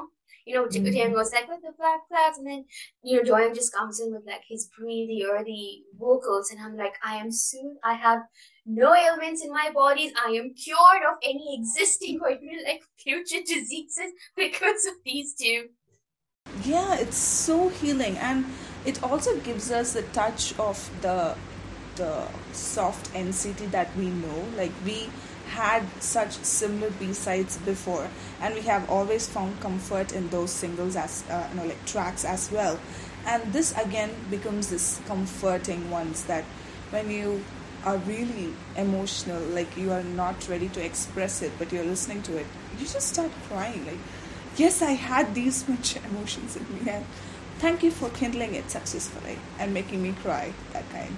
Taeyeon goes like with the black clouds, and then Joyoung just comes in with like his breathy, earthy vocals, and I'm like, I am soothed. I have no ailments in my body. I am cured of any existing or even like future diseases because of these two. Yeah, it's so healing, and it also gives us a touch of the soft NCT that we know. Like we had such similar B sides before, and we have always found comfort in those singles as like tracks as well. And this again becomes this comforting ones that when you are really emotional, like you are not ready to express it, but you're listening to it, you just start crying. Like, yes, I had these much emotions in me, and thank you for kindling it successfully and making me cry. That kind.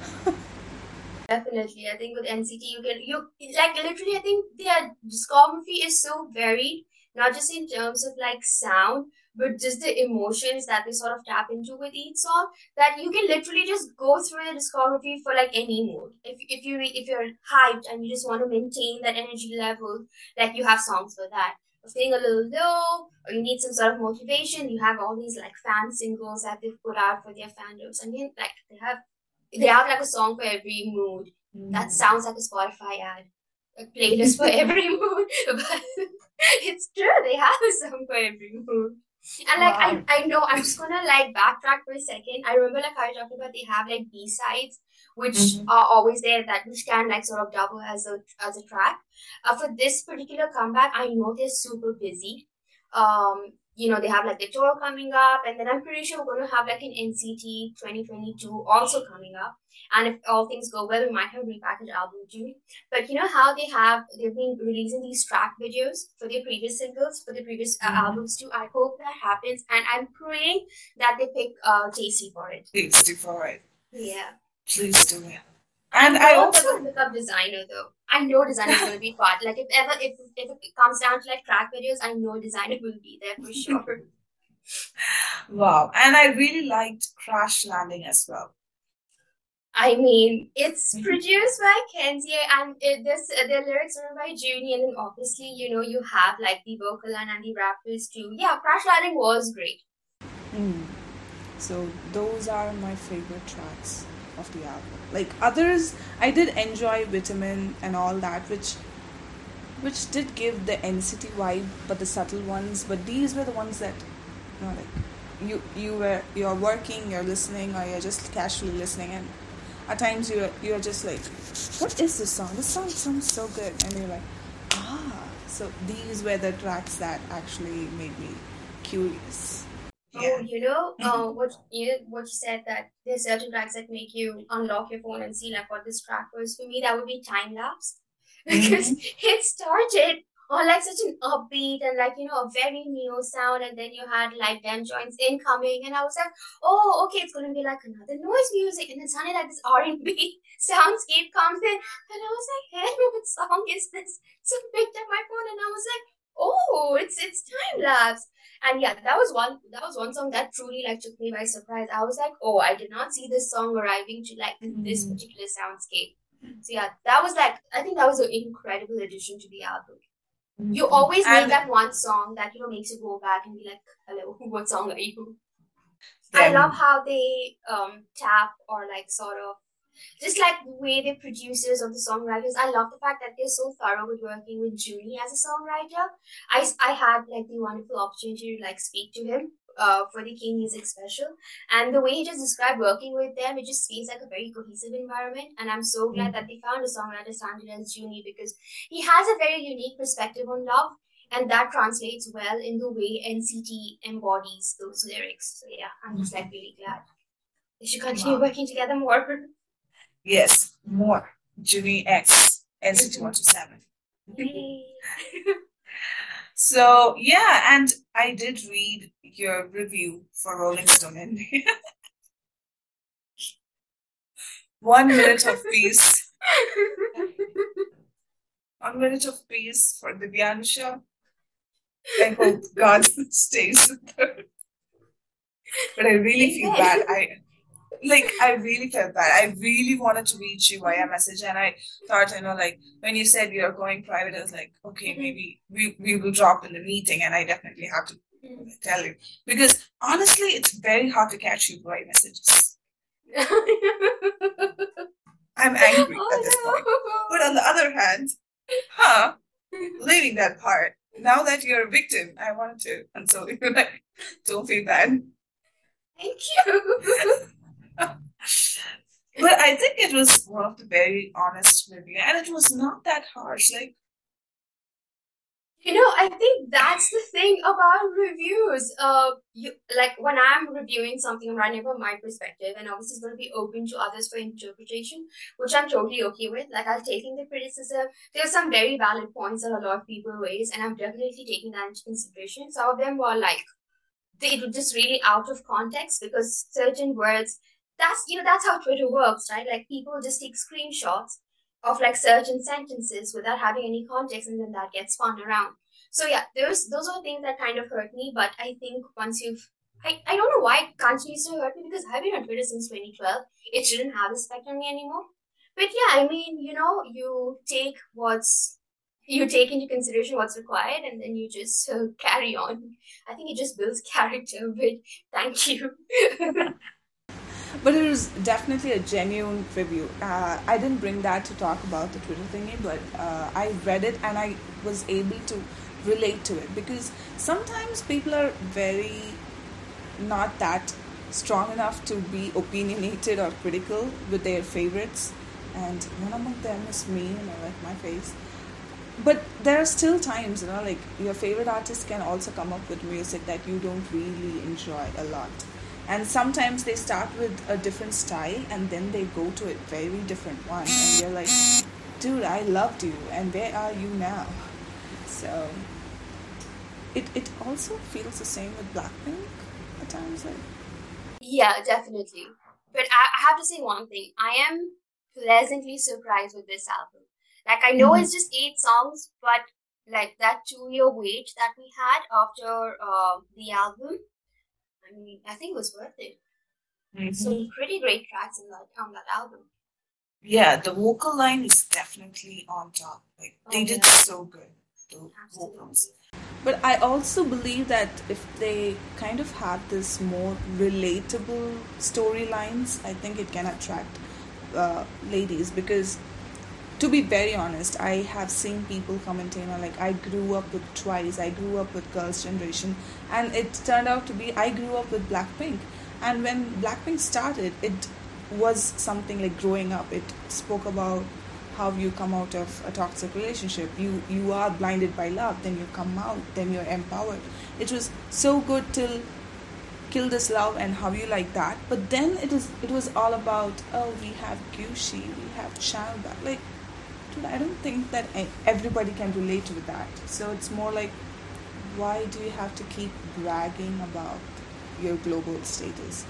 Definitely, I think with NCT you like literally. I think their discography is so varied, not just in terms of like sound, but just the emotions that they sort of tap into with each song. That you can literally just go through the discography for like any mood. If you're hyped and you just want to maintain that energy level, like you have songs for that. If feeling a little low or you need some sort of motivation, you have all these like fan singles that they've put out for their fandoms. I mean, like they have like a song for every mood. That sounds like a Spotify ad. A playlist for every mood. But it's true, they have a song for every mood. And like Wow. I know I'm just gonna like backtrack for a second. I remember like how you talked about they have like B sides which are always there that which can like sort of double as a track. For this particular comeback, I know they're super busy. They have like the tour coming up, and then I'm pretty sure we're gonna have like an NCT 2022 also coming up. And if all things go well, we might have a repackaged album too. But you know how they've been releasing these track videos for their previous singles, for the previous albums too. I hope that happens, and I'm praying that they pick JC for it. Please do for it. Yeah. Please do it. And And I I know they're also going to pick up designer though. I know designer is going to be part. Like if it comes down to like track videos, I know designer will be there for sure. wow. And I really liked Crash Landing as well. I mean, it's produced by Kenzie, and the lyrics are by Junie, and then obviously you have like the vocal line and the rappers too. Yeah, Crash Landing was great. So those are my favorite tracks of the album. Like others, I did enjoy Vitamin and all that, which did give the NCT vibe, but the subtle ones. But these were the ones that, like you're working, you're listening, or you're just casually listening, and at times you're just like, what is this song? This song sounds so good, and you're like, ah. So these were the tracks that actually made me curious. Oh, what you said that there's certain tracks that make you unlock your phone and see like what this track was. For me, that would be Time Lapse because it started on like such an upbeat and like a very neo sound, and then you had like them joints incoming, and I was like, oh, okay, it's gonna be like another noise music, and then suddenly like this R&B soundscape comes in, and I was like, hey, what song is this? So I picked up my phone and I was like, oh, it's Time Lapse. And yeah, that was one song that truly like took me by surprise. I was like, oh, I did not see this song arriving to like this particular soundscape. So yeah, that was like, I think that was an incredible addition to the album. You always need that one song that makes you go back and be like, hello, what song are you? I love how they tap or like sort of just like the way the producers or the songwriters. I love the fact that they're so thorough with working with Junie as a songwriter. I had like the wonderful opportunity to like speak to him for the King Music special, and the way he just described working with them, it just feels like a very cohesive environment. And I'm so glad that they found a songwriter talented as Junie, because he has a very unique perspective on love, and that translates well in the way NCT embodies those lyrics. So yeah, I'm just like really glad they should continue working together more. Yes, more. Junie X, NCT 127. Yay. So, yeah, and I did read your review for Rolling Stone and 1 minute of peace. 1 minute of peace for Divyansha. I hope God stays with her. But I really feel bad. I really felt bad. I really wanted to reach you via message, and I thought, like when you said you're going private, I was like, okay, maybe we will drop in the meeting, and I definitely have to Tell you. Because honestly, it's very hard to catch you by messages. I'm angry at this point. But on the other hand, leaving that part, now that you're a victim, I wanted to console you. Like, don't feel bad. Thank you. But I think it was one of the very honest review, and it was not that harsh. Like, I think that's the thing about reviews. You like when I'm reviewing something, I'm writing from my perspective, and obviously it's going to be open to others for interpretation, which I'm totally okay with. Like I'll take in the criticism. There's some very valid points that a lot of people raise, and I'm definitely taking that into consideration. Some of them were like they were just really out of context because certain words. That's how Twitter works, right? Like people just take screenshots of like certain sentences without having any context, and then that gets spun around. So yeah, those are things that kind of hurt me. But I think once I don't know why it continues to hurt me because I've been on Twitter since 2012. It shouldn't have this effect on me anymore. But yeah, I mean, you take into consideration what's required, and then you just carry on. I think it just builds character. But thank you. but it was definitely a genuine review. I didn't bring that to talk about the Twitter thingy, but I read it and I was able to relate to it because sometimes people are very not that strong enough to be opinionated or critical with their favorites, and one among them is me, like my face. But there are still times, like your favorite artist can also come up with music that you don't really enjoy a lot. And sometimes they start with a different style and then they go to a very different one. And you're like, dude, I loved you, and where are you now? So it also feels the same with Blackpink at times. Like, Yeah, definitely. But I have to say one thing. I am pleasantly surprised with this album. Like, I know it's just 8 songs, but like that 2 year wait that we had after the album, I mean, I think it was worth it. Some pretty great tracks on that album. Yeah, the vocal line is definitely on top. Like they did so good, the vocals. But I also believe that if they kind of had this more relatable storylines, I think it can attract ladies. Because to be very honest, I have seen people commenting on like I grew up with Twice, I grew up with Girls' Generation, and it turned out to be I grew up with Blackpink. And when Blackpink started, it was something like growing up. It spoke about how you come out of a toxic relationship. You are blinded by love, then you come out, then you're empowered. It was so good till Kill This Love and How You Like That. But then it was all about, oh, we have Gucci, we have Chanel. Like, dude, I don't think that everybody can relate with that. So it's more like, why do you have to keep bragging about your global status?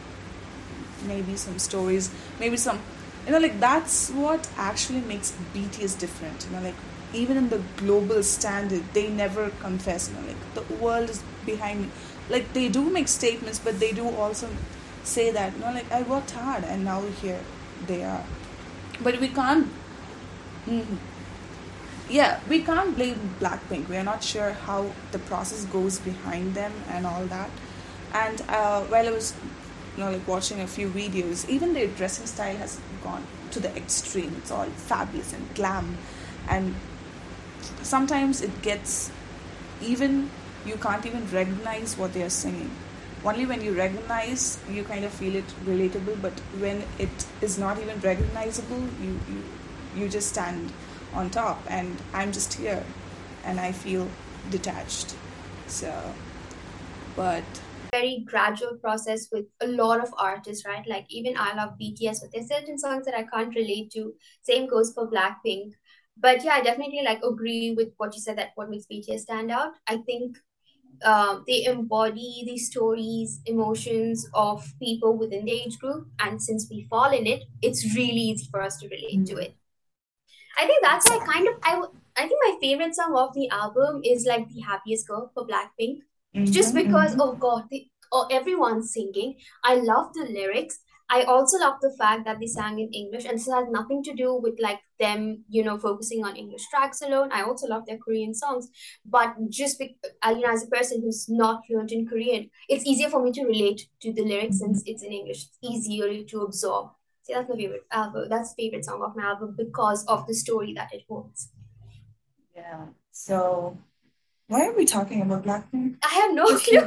Maybe some stories, maybe some, like that's what actually makes BTS different. Like even in the global standard, they never confess. Like the world is behind me. Like they do make statements, but they do also say that, like I worked hard and now here they are. But we can't. Mhm. Yeah, we can't blame Blackpink. We are not sure how the process goes behind them and all that. And while I was, like watching a few videos, even their dressing style has gone to the extreme. It's all fabulous and glam, and sometimes it gets even you can't even recognize what they are singing. Only when you recognize, you kind of feel it relatable. But when it is not even recognizable, you just stand on top, and I'm just here, and I feel detached. So, but very gradual process with a lot of artists, right? Like even I love BTS, but there's certain songs that I can't relate to. Same goes for Blackpink. But yeah, I definitely like agree with what you said that what makes BTS stand out. I think they embody the stories, emotions of people within the age group, and since we fall in it, it's really easy for us to relate to it. I think that's why I think my favorite song of the album is like The Happiest Girl for Blackpink. Just because, oh God, everyone's singing. I love the lyrics. I also love the fact that they sang in English, and this has nothing to do with like them, focusing on English tracks alone. I also love their Korean songs, but as a person who's not fluent in Korean, it's easier for me to relate to the lyrics since it's in English. It's easier to absorb. See, that's my favorite album. That's the favorite song of my album because of the story that it holds. Yeah. So, why are we talking about Blackpink? I have no clue.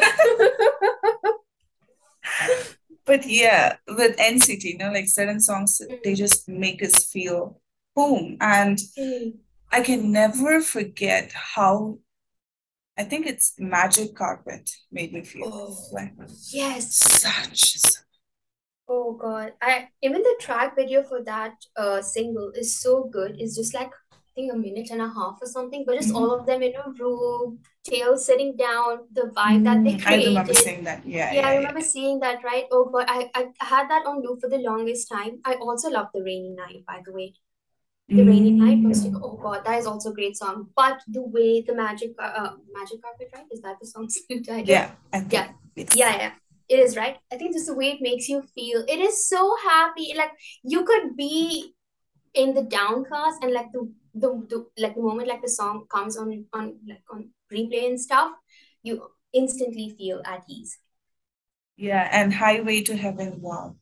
But yeah, with NCT, like certain songs, they just make us feel home. And I can never forget how, I think it's Magic Carpet made me feel like Yes. such. Oh God. Even the track video for that single is so good. It's just like I think a minute and a half or something, but just all of them in a room, tails sitting down, the vibe that they I remember created. seeing that. Yeah, Yeah. I remember seeing that, right? Oh God, I had that on loop for the longest time. I also love The Rainy Night, by the way. The Rainy Night was, oh God, that is also a great song. But the way the Magic Carpet, right? Is that the song's title? Yeah, I think Yeah. it's- Yeah. It is, right? I think just the way it makes you feel. It is so happy. Like you could be in the downcast and like the moment like the song comes on replay and stuff, you instantly feel at ease. Yeah, and Highway to Heaven. Wow.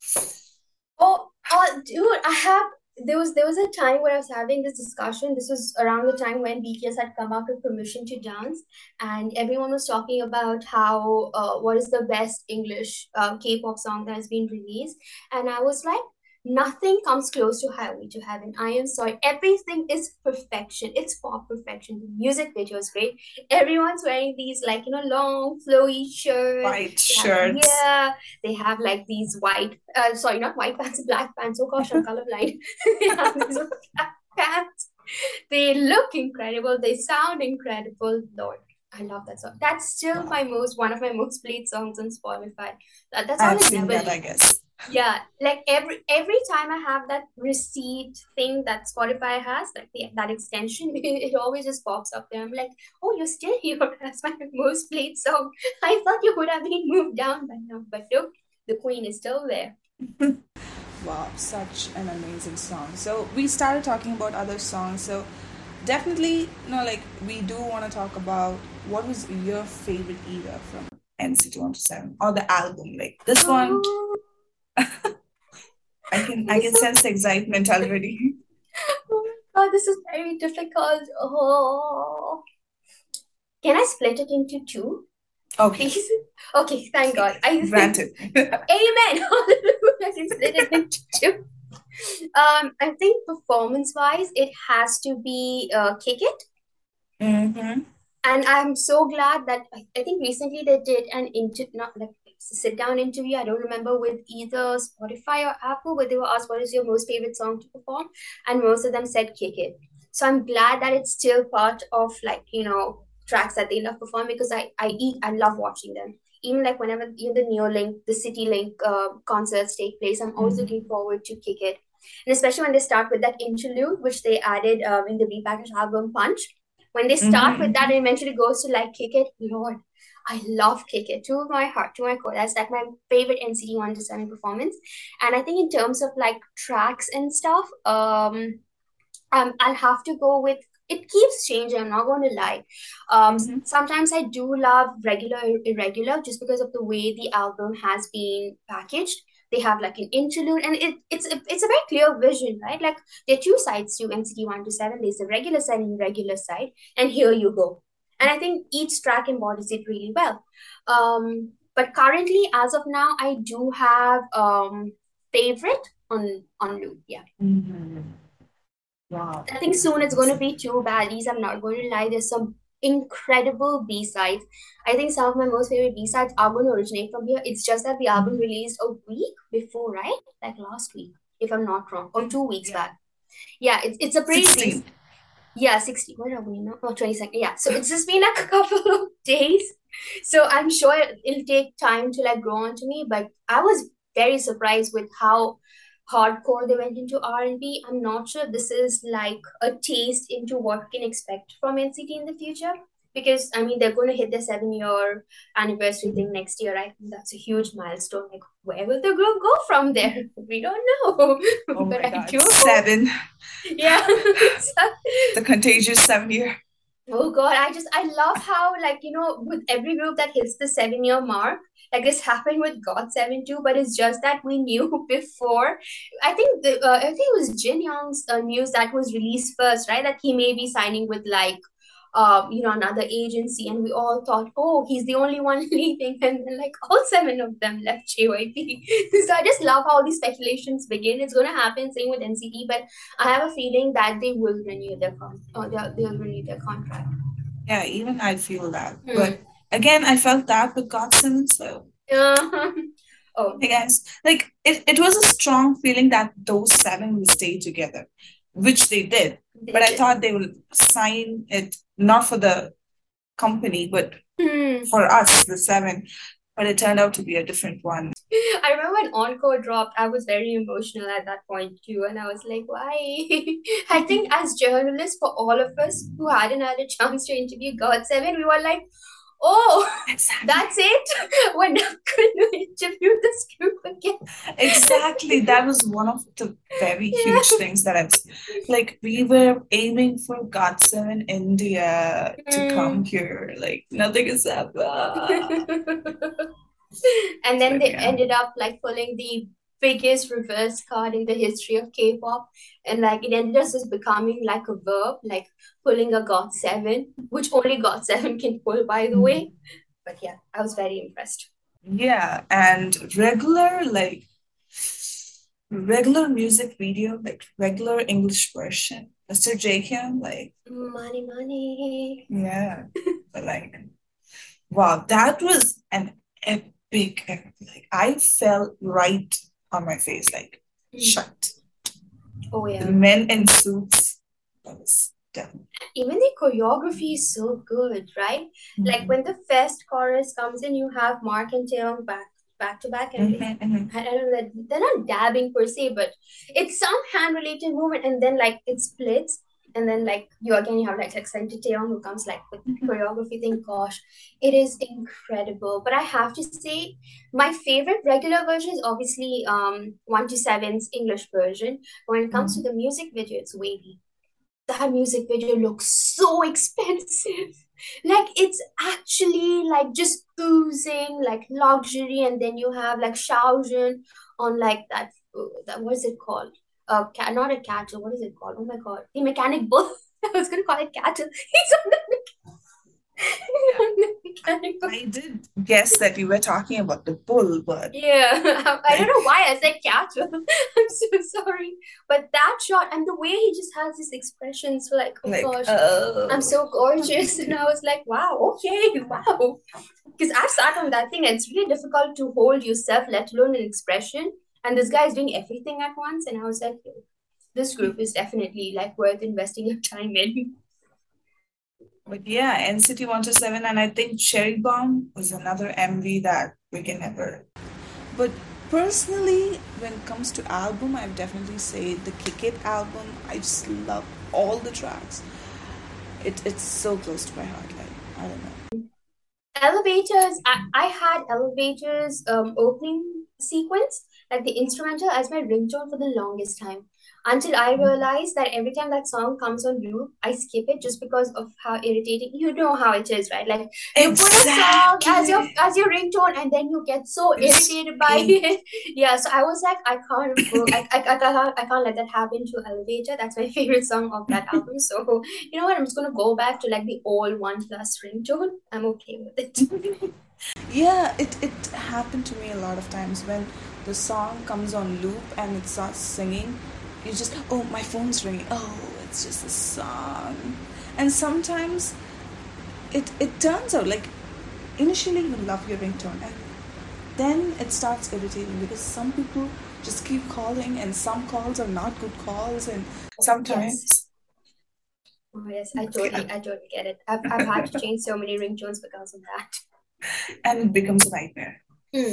Oh, dude, there was a time where I was having this discussion. This was around the time when BTS had come out with Permission to Dance, and everyone was talking about how what is the best English K-pop song that has been released, and I was like, nothing comes close to Highway to Heaven. I am sorry, everything is perfection. It's pop perfection. The music video is great. Everyone's wearing these like long flowy shirts. White shirts. Yeah, they have like these sorry, not white pants, black pants. Oh gosh, I'm colorblind. They have these black pants. They look incredible. They sound incredible. Lord, I love that song. That's still one of my most played songs on Spotify. That's all I've I seen never that, leave. I guess. Yeah, like every time I have that receipt thing that Spotify has, like that extension, it always just pops up there. I'm like, oh, you're still here. That's my most played song. I thought you would have been moved down by now, but no, the queen is still there. Wow, such an amazing song. So we started talking about other songs. So definitely, we do want to talk about what was your favorite era from NCT 127 or the album. Like this one, I can sense the excitement already. Oh my God, this is very difficult. Oh, can I split it into two? Okay. Please? Okay, thank God. Granted. Amen. Hallelujah. I can split it into two. I think performance-wise, it has to be Kick It. And I'm so glad that I think recently they did an sit-down interview. I don't remember with either Spotify or Apple, where they were asked what is your most favorite song to perform, and most of them said Kick It. So I'm glad that it's still part of tracks that they love performing because I love watching them. Even like whenever the Neolink, the CityLink concerts take place, I'm always looking forward to Kick It. And especially when they start with that interlude, which they added in the repackaged album Punch. When they start with that and eventually goes to like Kick It, Lord, I love Kick It to my heart, to my core. That's like my favorite NCT 127 performance. And I think in terms of like tracks and stuff, I'll have to go with, it keeps changing, I'm not going to lie. Sometimes I do love regular irregular just because of the way the album has been packaged. They have like an interlude, and it's a very clear vision, right? Like there are two sides to NCT 127. There's the regular side and regular side, and here you go. And I think each track embodies it really well. But currently, as of now, I do have favorite on loop. Yeah. Wow. I think soon it's going to be two baddies. I'm not going to lie. There's some incredible B-sides. I think some of my most favorite B-sides are going to originate from here. It's just that the album released a week before, right? Like last week, if I'm not wrong, or 2 weeks back. Yeah, it's a pretty 16. Yeah, 60. Where are we now? Oh, 22nd. Yeah. So it's just been like a couple of days. So I'm sure it'll take time to like grow onto me. But I was very surprised with how hardcore they went into R&B. I'm not sure if this is like a taste into what we can expect from NCT in the future. because I mean they're going to hit their 7 year anniversary thing next year. I think that's a huge milestone. Like, where will the group go from there? We don't know, Oh but my I God, do hope. 7, Yeah. the contagious 7 year. Oh God, I love how, like, with every group that hits the 7 year mark, like this happened with GOT7 too, but it's just that we knew before. I think it was Jin Young's news that was released first, right? That he may be signing with like another agency, and we all thought, oh, he's the only one leaving, and then, like, all seven of them left JYP. So I just love how these speculations begin. It's going to happen, same with NCT, but I have a feeling that they will renew their they'll renew their contract. Yeah, even I feel that. Hmm. But again, I felt that with GOT7, so Oh, I guess like it was a strong feeling that those 7 will stay together, which they did. they But I did. thought they will sign it not for the company, but Hmm. for us, the 7. But it turned out to be a different one. I remember when Encore dropped, I was very emotional at that point too, and I was like, why? I think as journalists, for all of us who hadn't had a chance to interview GOT7, we were like, oh, Exactly. that's it? We're not going to interview this group again. Exactly. That was one of the very huge things that I've like we were aiming for GOT7 India to come here. Like nothing is happening. And then But they yeah. ended up like pulling the biggest reverse card in the history of K-pop, and like it ended up just becoming like a verb, like pulling a GOT7, which only GOT7 can pull, by the way. But yeah, I was very impressed. Yeah, and regular music video, like regular English version. Mr. Jaehyun, like Money, money. yeah, but like wow, that was an epic. Like I fell right on my face, like shut. Oh The yeah. men in suits, that was done. Even the choreography is so good, right? Like when the first chorus comes in, you have Mark and Taeyong back to back, and I don't know that they're not dabbing per se, but it's some hand related movement, and then like it splits, and then like you have like Center Taeyong who comes like with choreography thing. Gosh, it is incredible. But I have to say, my favorite regular version is obviously 127's English version. When it comes to the music video, it's Wavy. That music video looks so expensive. Like it's actually like just oozing like luxury, and then you have like Shaojun on like that what is it called? Not a cattle. What is it called? Oh my god, the mechanic bull. I was gonna call it cattle. He's on the mechanic bull. I did guess that you were talking about the bull, but Yeah, I don't know why I said cattle. I'm so sorry. But that shot and the way he just has his expressions, like, oh like gosh, I'm so gorgeous. And I was like, wow, okay, wow. Because I've sat on that thing and it's really difficult to hold yourself, let alone an expression. And this guy is doing everything at once. And I was like, this group is definitely like worth investing your time in. But yeah, NCT 127, and I think Cherry Bomb was another MV that we can never. But personally, when it comes to album, I would definitely say the Kick It album. I just love all the tracks. It's so close to my heart. Like I don't know. Elevators, I had Elevators opening sequence, like the instrumental, as my ringtone for the longest time. Until I realized that every time that song comes on loop, I skip it just because of how irritating. You know how it is, right? Like you put a song as your ringtone, and then you get so irritated by it. Yeah, so I was like, I can't go, I can't let that happen to Elevator. That's my favorite song of that album. So you know what? I'm just gonna go back to like the old 1+ ringtone. I'm okay with it. Yeah, it happened to me a lot of times when the song comes on loop and it starts singing. You just, oh, my phone's ringing. Oh, it's just a song. And sometimes it turns out like initially you love your ringtone, and then it starts irritating because some people just keep calling, and some calls are not good calls, and sometimes. Oh yes, I totally get it. I've had to change so many ringtones because of that. And it becomes a nightmare.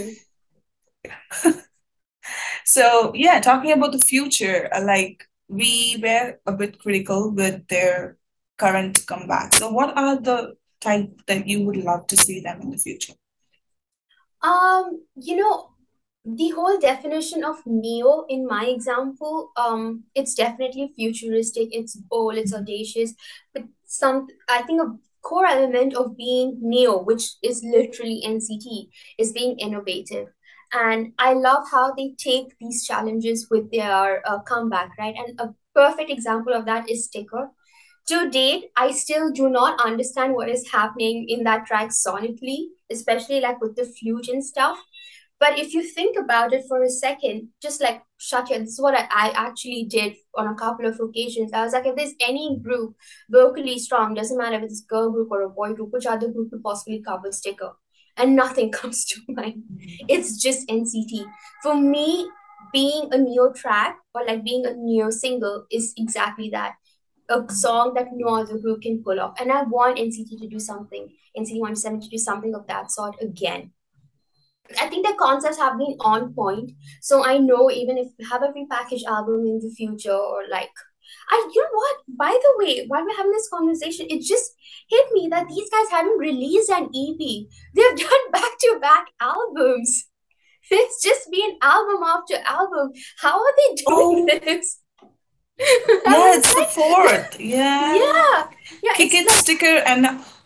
So yeah, talking about the future, like we were a bit critical with their current comeback. So what are the type that you would love to see them in the future? You know, the whole definition of neo in my example, it's definitely futuristic, it's bold, it's audacious, but I think a core element of being neo, which is literally NCT, is being innovative. And I love how they take these challenges with their comeback, right? And a perfect example of that is Sticker. To date, I still do not understand what is happening in that track sonically, especially like with the flute and stuff. But if you think about it for a second, just like shut your, this is what I actually did on a couple of occasions. I was like, if there's any group vocally strong, doesn't matter if it's a girl group or a boy group, which other group could possibly cover Sticker? And nothing comes to mind. It's just NCT. For me, being a neo track or like being a neo single is exactly that, a song that no other group can pull off. And I want NCT to do something, NCT 127 to do something of that sort again. I think the concepts have been on point. So I know even if we have a repackaged album in the future or like you know what? By the way, while we're having this conversation, it just hit me that these guys haven't released an EP. They've done back-to-back albums. It's just been album after album. How are they doing this? Yeah, it's the fourth. Yeah. Yeah, Kick it's It, like Sticker, and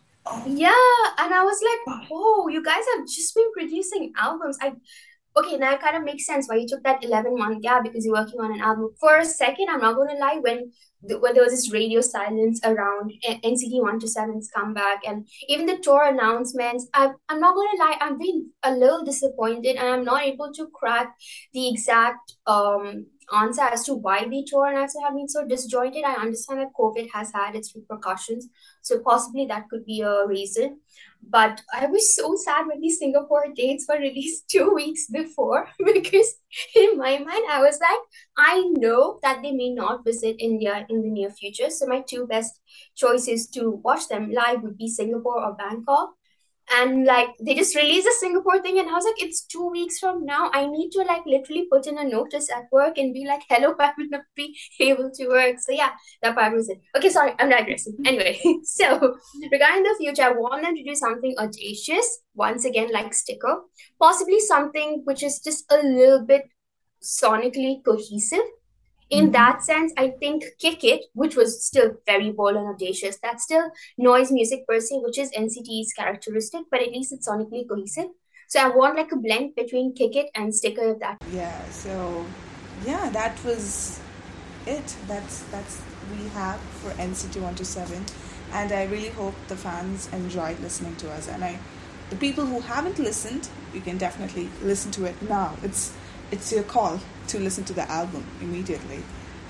yeah, and I was like, oh, you guys have just been producing albums. Okay, now it kind of makes sense why you took that 11-month gap because you're working on an album. For a second, I'm not gonna lie, when there was this radio silence around NCT 127's comeback and even the tour announcements, I'm not gonna lie, I've been a little disappointed and I'm not able to crack the exact answer as to why the tour announcements have been so disjointed. I understand that COVID has had its repercussions, so possibly that could be a reason. But I was so sad when these Singapore dates were released 2 weeks before because in my mind, I was like, I know that they may not visit India in the near future. So my two best choices to watch them live would be Singapore or Bangkok. And like they just released the Singapore thing, and I was like, it's 2 weeks from now. I need to like literally put in a notice at work and be like, hello, I will not be able to work. So yeah, that part was it. Okay, sorry, I'm digressing. Anyway, so regarding the future, I want them to do something audacious, once again, like Sticker, possibly something which is just a little bit sonically cohesive. In that sense, I think Kick It, which was still very bold and audacious, that's still noise music per se, which is NCT's characteristic, but at least it's sonically cohesive. So I want like a blend between Kick It and Sticker if that. yeah. So yeah, that was it. That's we have for NCT 127, and I really hope the fans enjoyed listening to us. And the people who haven't listened, you can definitely listen to it now. It's your call to listen to the album immediately.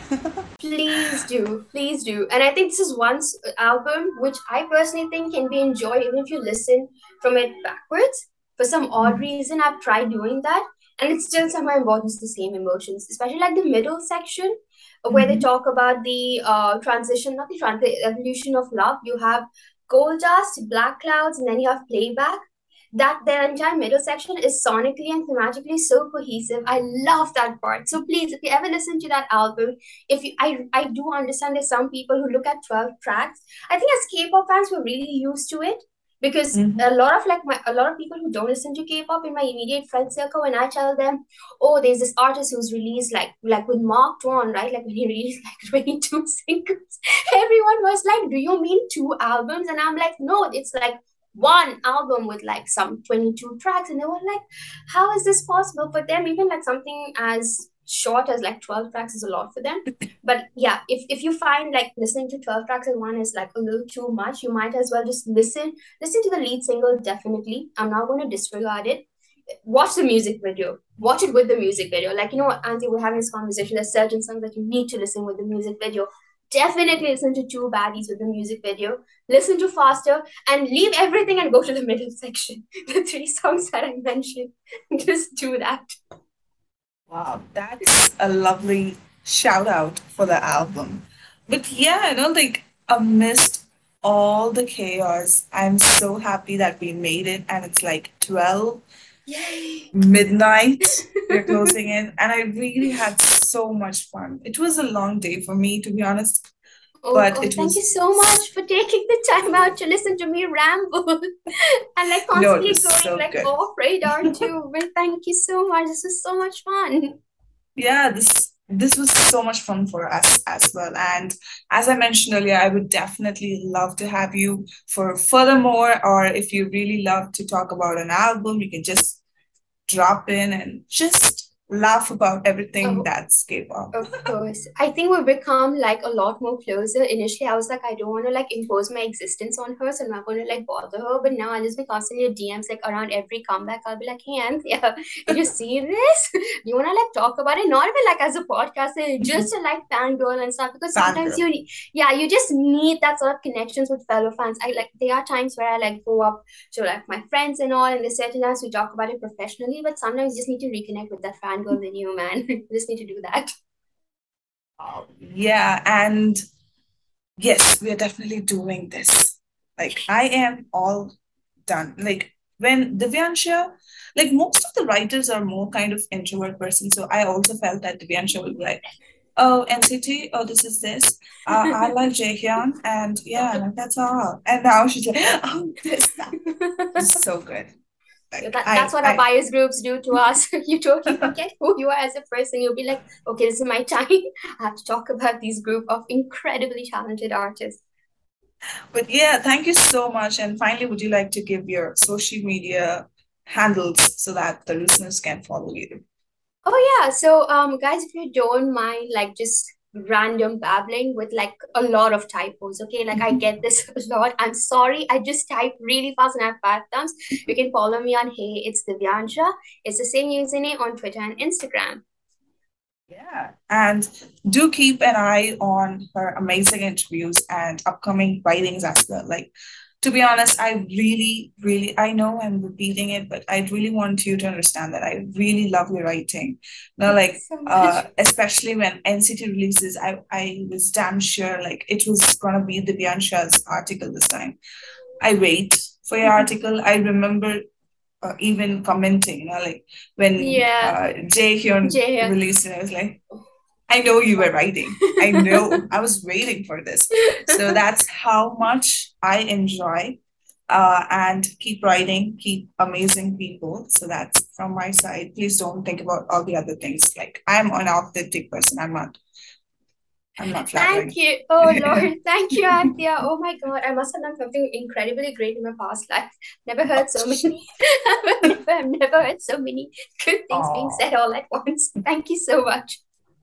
Please do. And I think this is one album which I personally think can be enjoyed even if you listen from it backwards. For some odd reason, I've tried doing that, and it still somehow embodies the same emotions, especially like the middle section where they talk about the transition, not the evolution of love. You have Gold Dust, Black Clouds, and then you have Playback. That the entire middle section is sonically and thematically so cohesive. I love that part. So please, if you ever listen to that album, I do understand there's some people who look at 12 tracks. I think as K-pop fans, we're really used to it because a lot of people who don't listen to K-pop in my immediate friend circle, when I tell them, oh, there's this artist who's released like with Mark Twain, right? Like when he released like 22 singles, everyone was like, do you mean 2 albums? And I'm like, no, it's like one album with like some 22 tracks. And they were like, how is this possible? For them, even like something as short as like 12 tracks is a lot for them. But yeah, if you find like listening to 12 tracks in one is like a little too much, you might as well just listen to the lead single. Definitely, I'm not going to disregard it. Watch the music video, watch it with the music video. Like, you know what, Auntie, we're having this conversation, there's certain songs that you need to listen with the music video. Definitely listen to Two Baddies with the music video. Listen to Faster and leave everything and go to the middle section. The 3 songs that I mentioned. Just do that. Wow, that's a lovely shout out for the album. But yeah, like amidst all the chaos, I'm so happy that we made it, and it's like 12 Yay! midnight. We're closing in, and I really had so much fun. It was a long day for me, to be honest. Oh but God, it thank you was so much for taking the time out to listen to me ramble and like no, it constantly was going so like good. off radar too. Well, thank you so much. This was so much fun. Yeah, this was so much fun for us as well. And as I mentioned earlier, I would definitely love to have you for furthermore, or if you really love to talk about an album, you can just drop in and just laugh about everything Oh, that's K-pop. of course. I think we've become like a lot more closer. Initially, I was like, I don't want to like impose my existence on her, so I'm not going to like bother her. But now I'll just be constantly at DMs like around every comeback. I'll be like, hey, Anthea, did you see this? Do you want to like talk about it? Not even like as a podcast, just to like fangirl and stuff. Because sometimes Fangirl. yeah, you just need that sort of connections with fellow fans. I like, there are times where I like go up to like my friends and all, and they say to us, we talk about it professionally, but sometimes you just need to reconnect with that fangirl in you, man. You just need to do that. Yeah, and yes, we are definitely doing this. Like I am all done. Like when Divyansha, like most of the writers are more kind of introvert person, so I also felt that Divyansha will be like, oh, NCT, oh, this is this. I like Jaehyun, and yeah, that's all. And now she's like, oh, this, that. It's so good. So Like that's what our I, bias groups do to us. You totally forget who you are as a person. You'll be like, okay, this is my time. I have to talk about these group of incredibly talented artists. but yeah, thank you so much. And finally, would you like to give your social media handles so that the listeners can follow you? Oh yeah, so guys, if you don't mind like just random babbling with like a lot of typos, okay? Like I get this a lot. I'm sorry. I just type really fast and I have bad thumbs. You can follow me on Hey, it's Divyansha. It's the same username on Twitter and Instagram. Yeah, and do keep an eye on her amazing interviews and upcoming writings as well. Like, to be honest, I really, really, I know I'm repeating it, but I really want you to understand that I really love your writing. Now, Thank you like, so much. especially when NCT releases, I was damn sure like it was gonna be the Biansha's article this time. I wait for your article. I remember even commenting, like when Yeah, Jae Hyun Jay. released it, I was like, I know you were writing. I know. I was waiting for this. So that's how much I enjoy. And keep writing, keep amazing people. So that's from my side. Please don't think about all the other things. Like I'm an authentic person. I'm not. I'm not Thank flattering. you. Oh Lord, thank you, Anthea. Oh my God, I must have done something incredibly great in my past life. Never heard so many. I've never heard so many good things being Oh, said all at once. Thank you so much.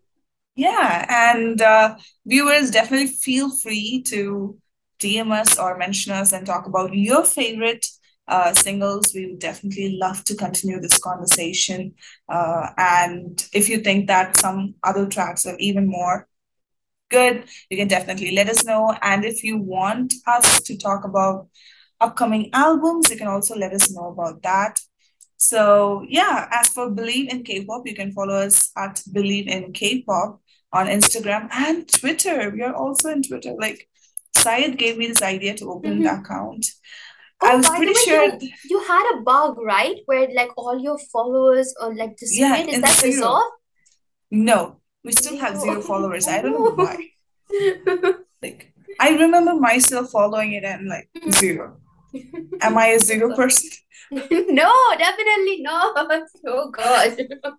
yeah. And viewers, definitely feel free to DM us or mention us and talk about your favorite singles. We would definitely love to continue this conversation. And if you think that some other tracks are even more good, you can definitely let us know. And if you want us to talk about upcoming albums, you can also let us know about that. So yeah, as for Believe in K-pop, you can follow us at Believe in K-pop on Instagram and Twitter. We are also in Twitter. Like Syed gave me this idea to open the Mhm. account. I Oh, was by the pretty way, sure, you had a bug, right? Where like all your followers or like yeah, disappeared. Is in that zero. resolved? No, we still have Zero. zero followers. I don't know why. Oh no. Like I remember myself following it and like zero. Am I a Oh zero God. person? No, definitely not. Oh God.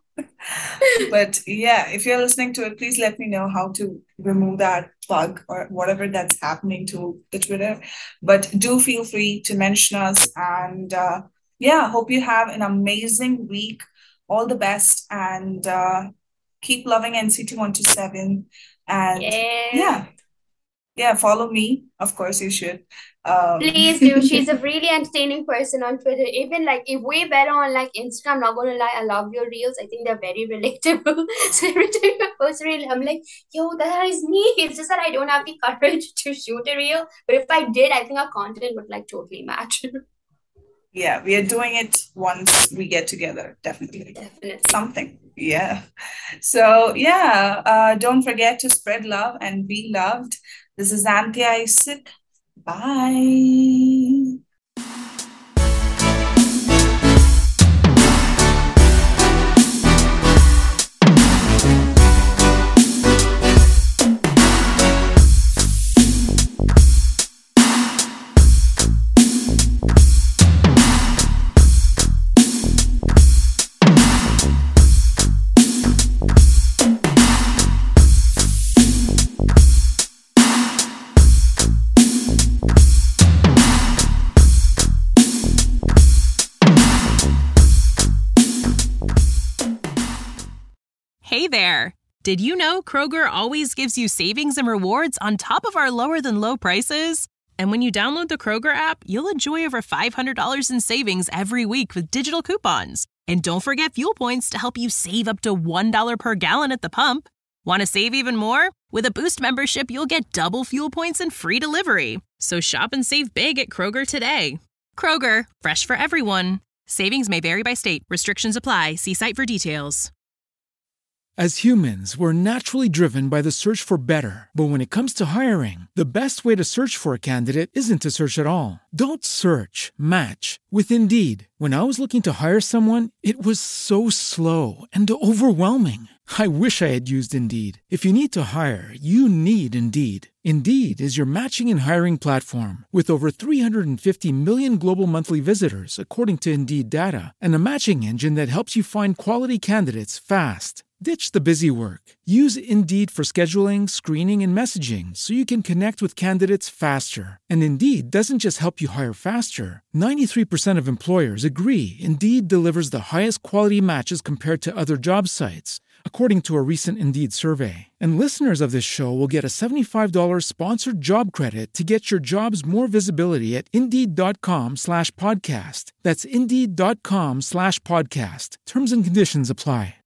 But yeah, if you're listening to it, please let me know how to remove that bug or whatever that's happening to the Twitter. But do feel free to mention us. And yeah, hope you have an amazing week. All the best. And keep loving NCT 127. And Yeah. yeah, yeah, follow me. Of course, you should. Please do. She's a really entertaining person on Twitter. Even like if way better on like Instagram, not gonna lie, I love your reels. I think they're very relatable. So every time I post a reel, I'm like, yo, that is me. It's just that I don't have the courage to shoot a reel. But if I did, I think our content would like totally match. yeah, we are doing it once we get together, definitely. Definitely. Something. Yeah. So, yeah, don't forget to spread love and be loved. This is Anthea Isaac. Bye. there! Did you know Kroger always gives you savings and rewards on top of our lower than low prices? And when you download the Kroger app, you'll enjoy over $500 in savings every week with digital coupons. And don't forget fuel points to help you save up to $1 per gallon at the pump. Want to save even more? With a Boost membership, you'll get double fuel points and free delivery. So shop and save big at Kroger today. Kroger, fresh for everyone. Savings may vary by state. Restrictions apply. See site for details. As humans, we're naturally driven by the search for better. But when it comes to hiring, the best way to search for a candidate isn't to search at all. Don't search, match with Indeed. When I was looking to hire someone, it was so slow and overwhelming. I wish I had used Indeed. If you need to hire, you need Indeed. Indeed is your matching and hiring platform with over 350 million global monthly visitors, according to Indeed data, and a matching engine that helps you find quality candidates fast. Ditch the busy work. Use Indeed for scheduling, screening, and messaging so you can connect with candidates faster. And Indeed doesn't just help you hire faster. 93% of employers agree Indeed delivers the highest quality matches compared to other job sites, according to a recent Indeed survey. And listeners of this show will get a $75 sponsored job credit to get your jobs more visibility at Indeed.com/podcast. That's Indeed.com/podcast. Terms and conditions apply.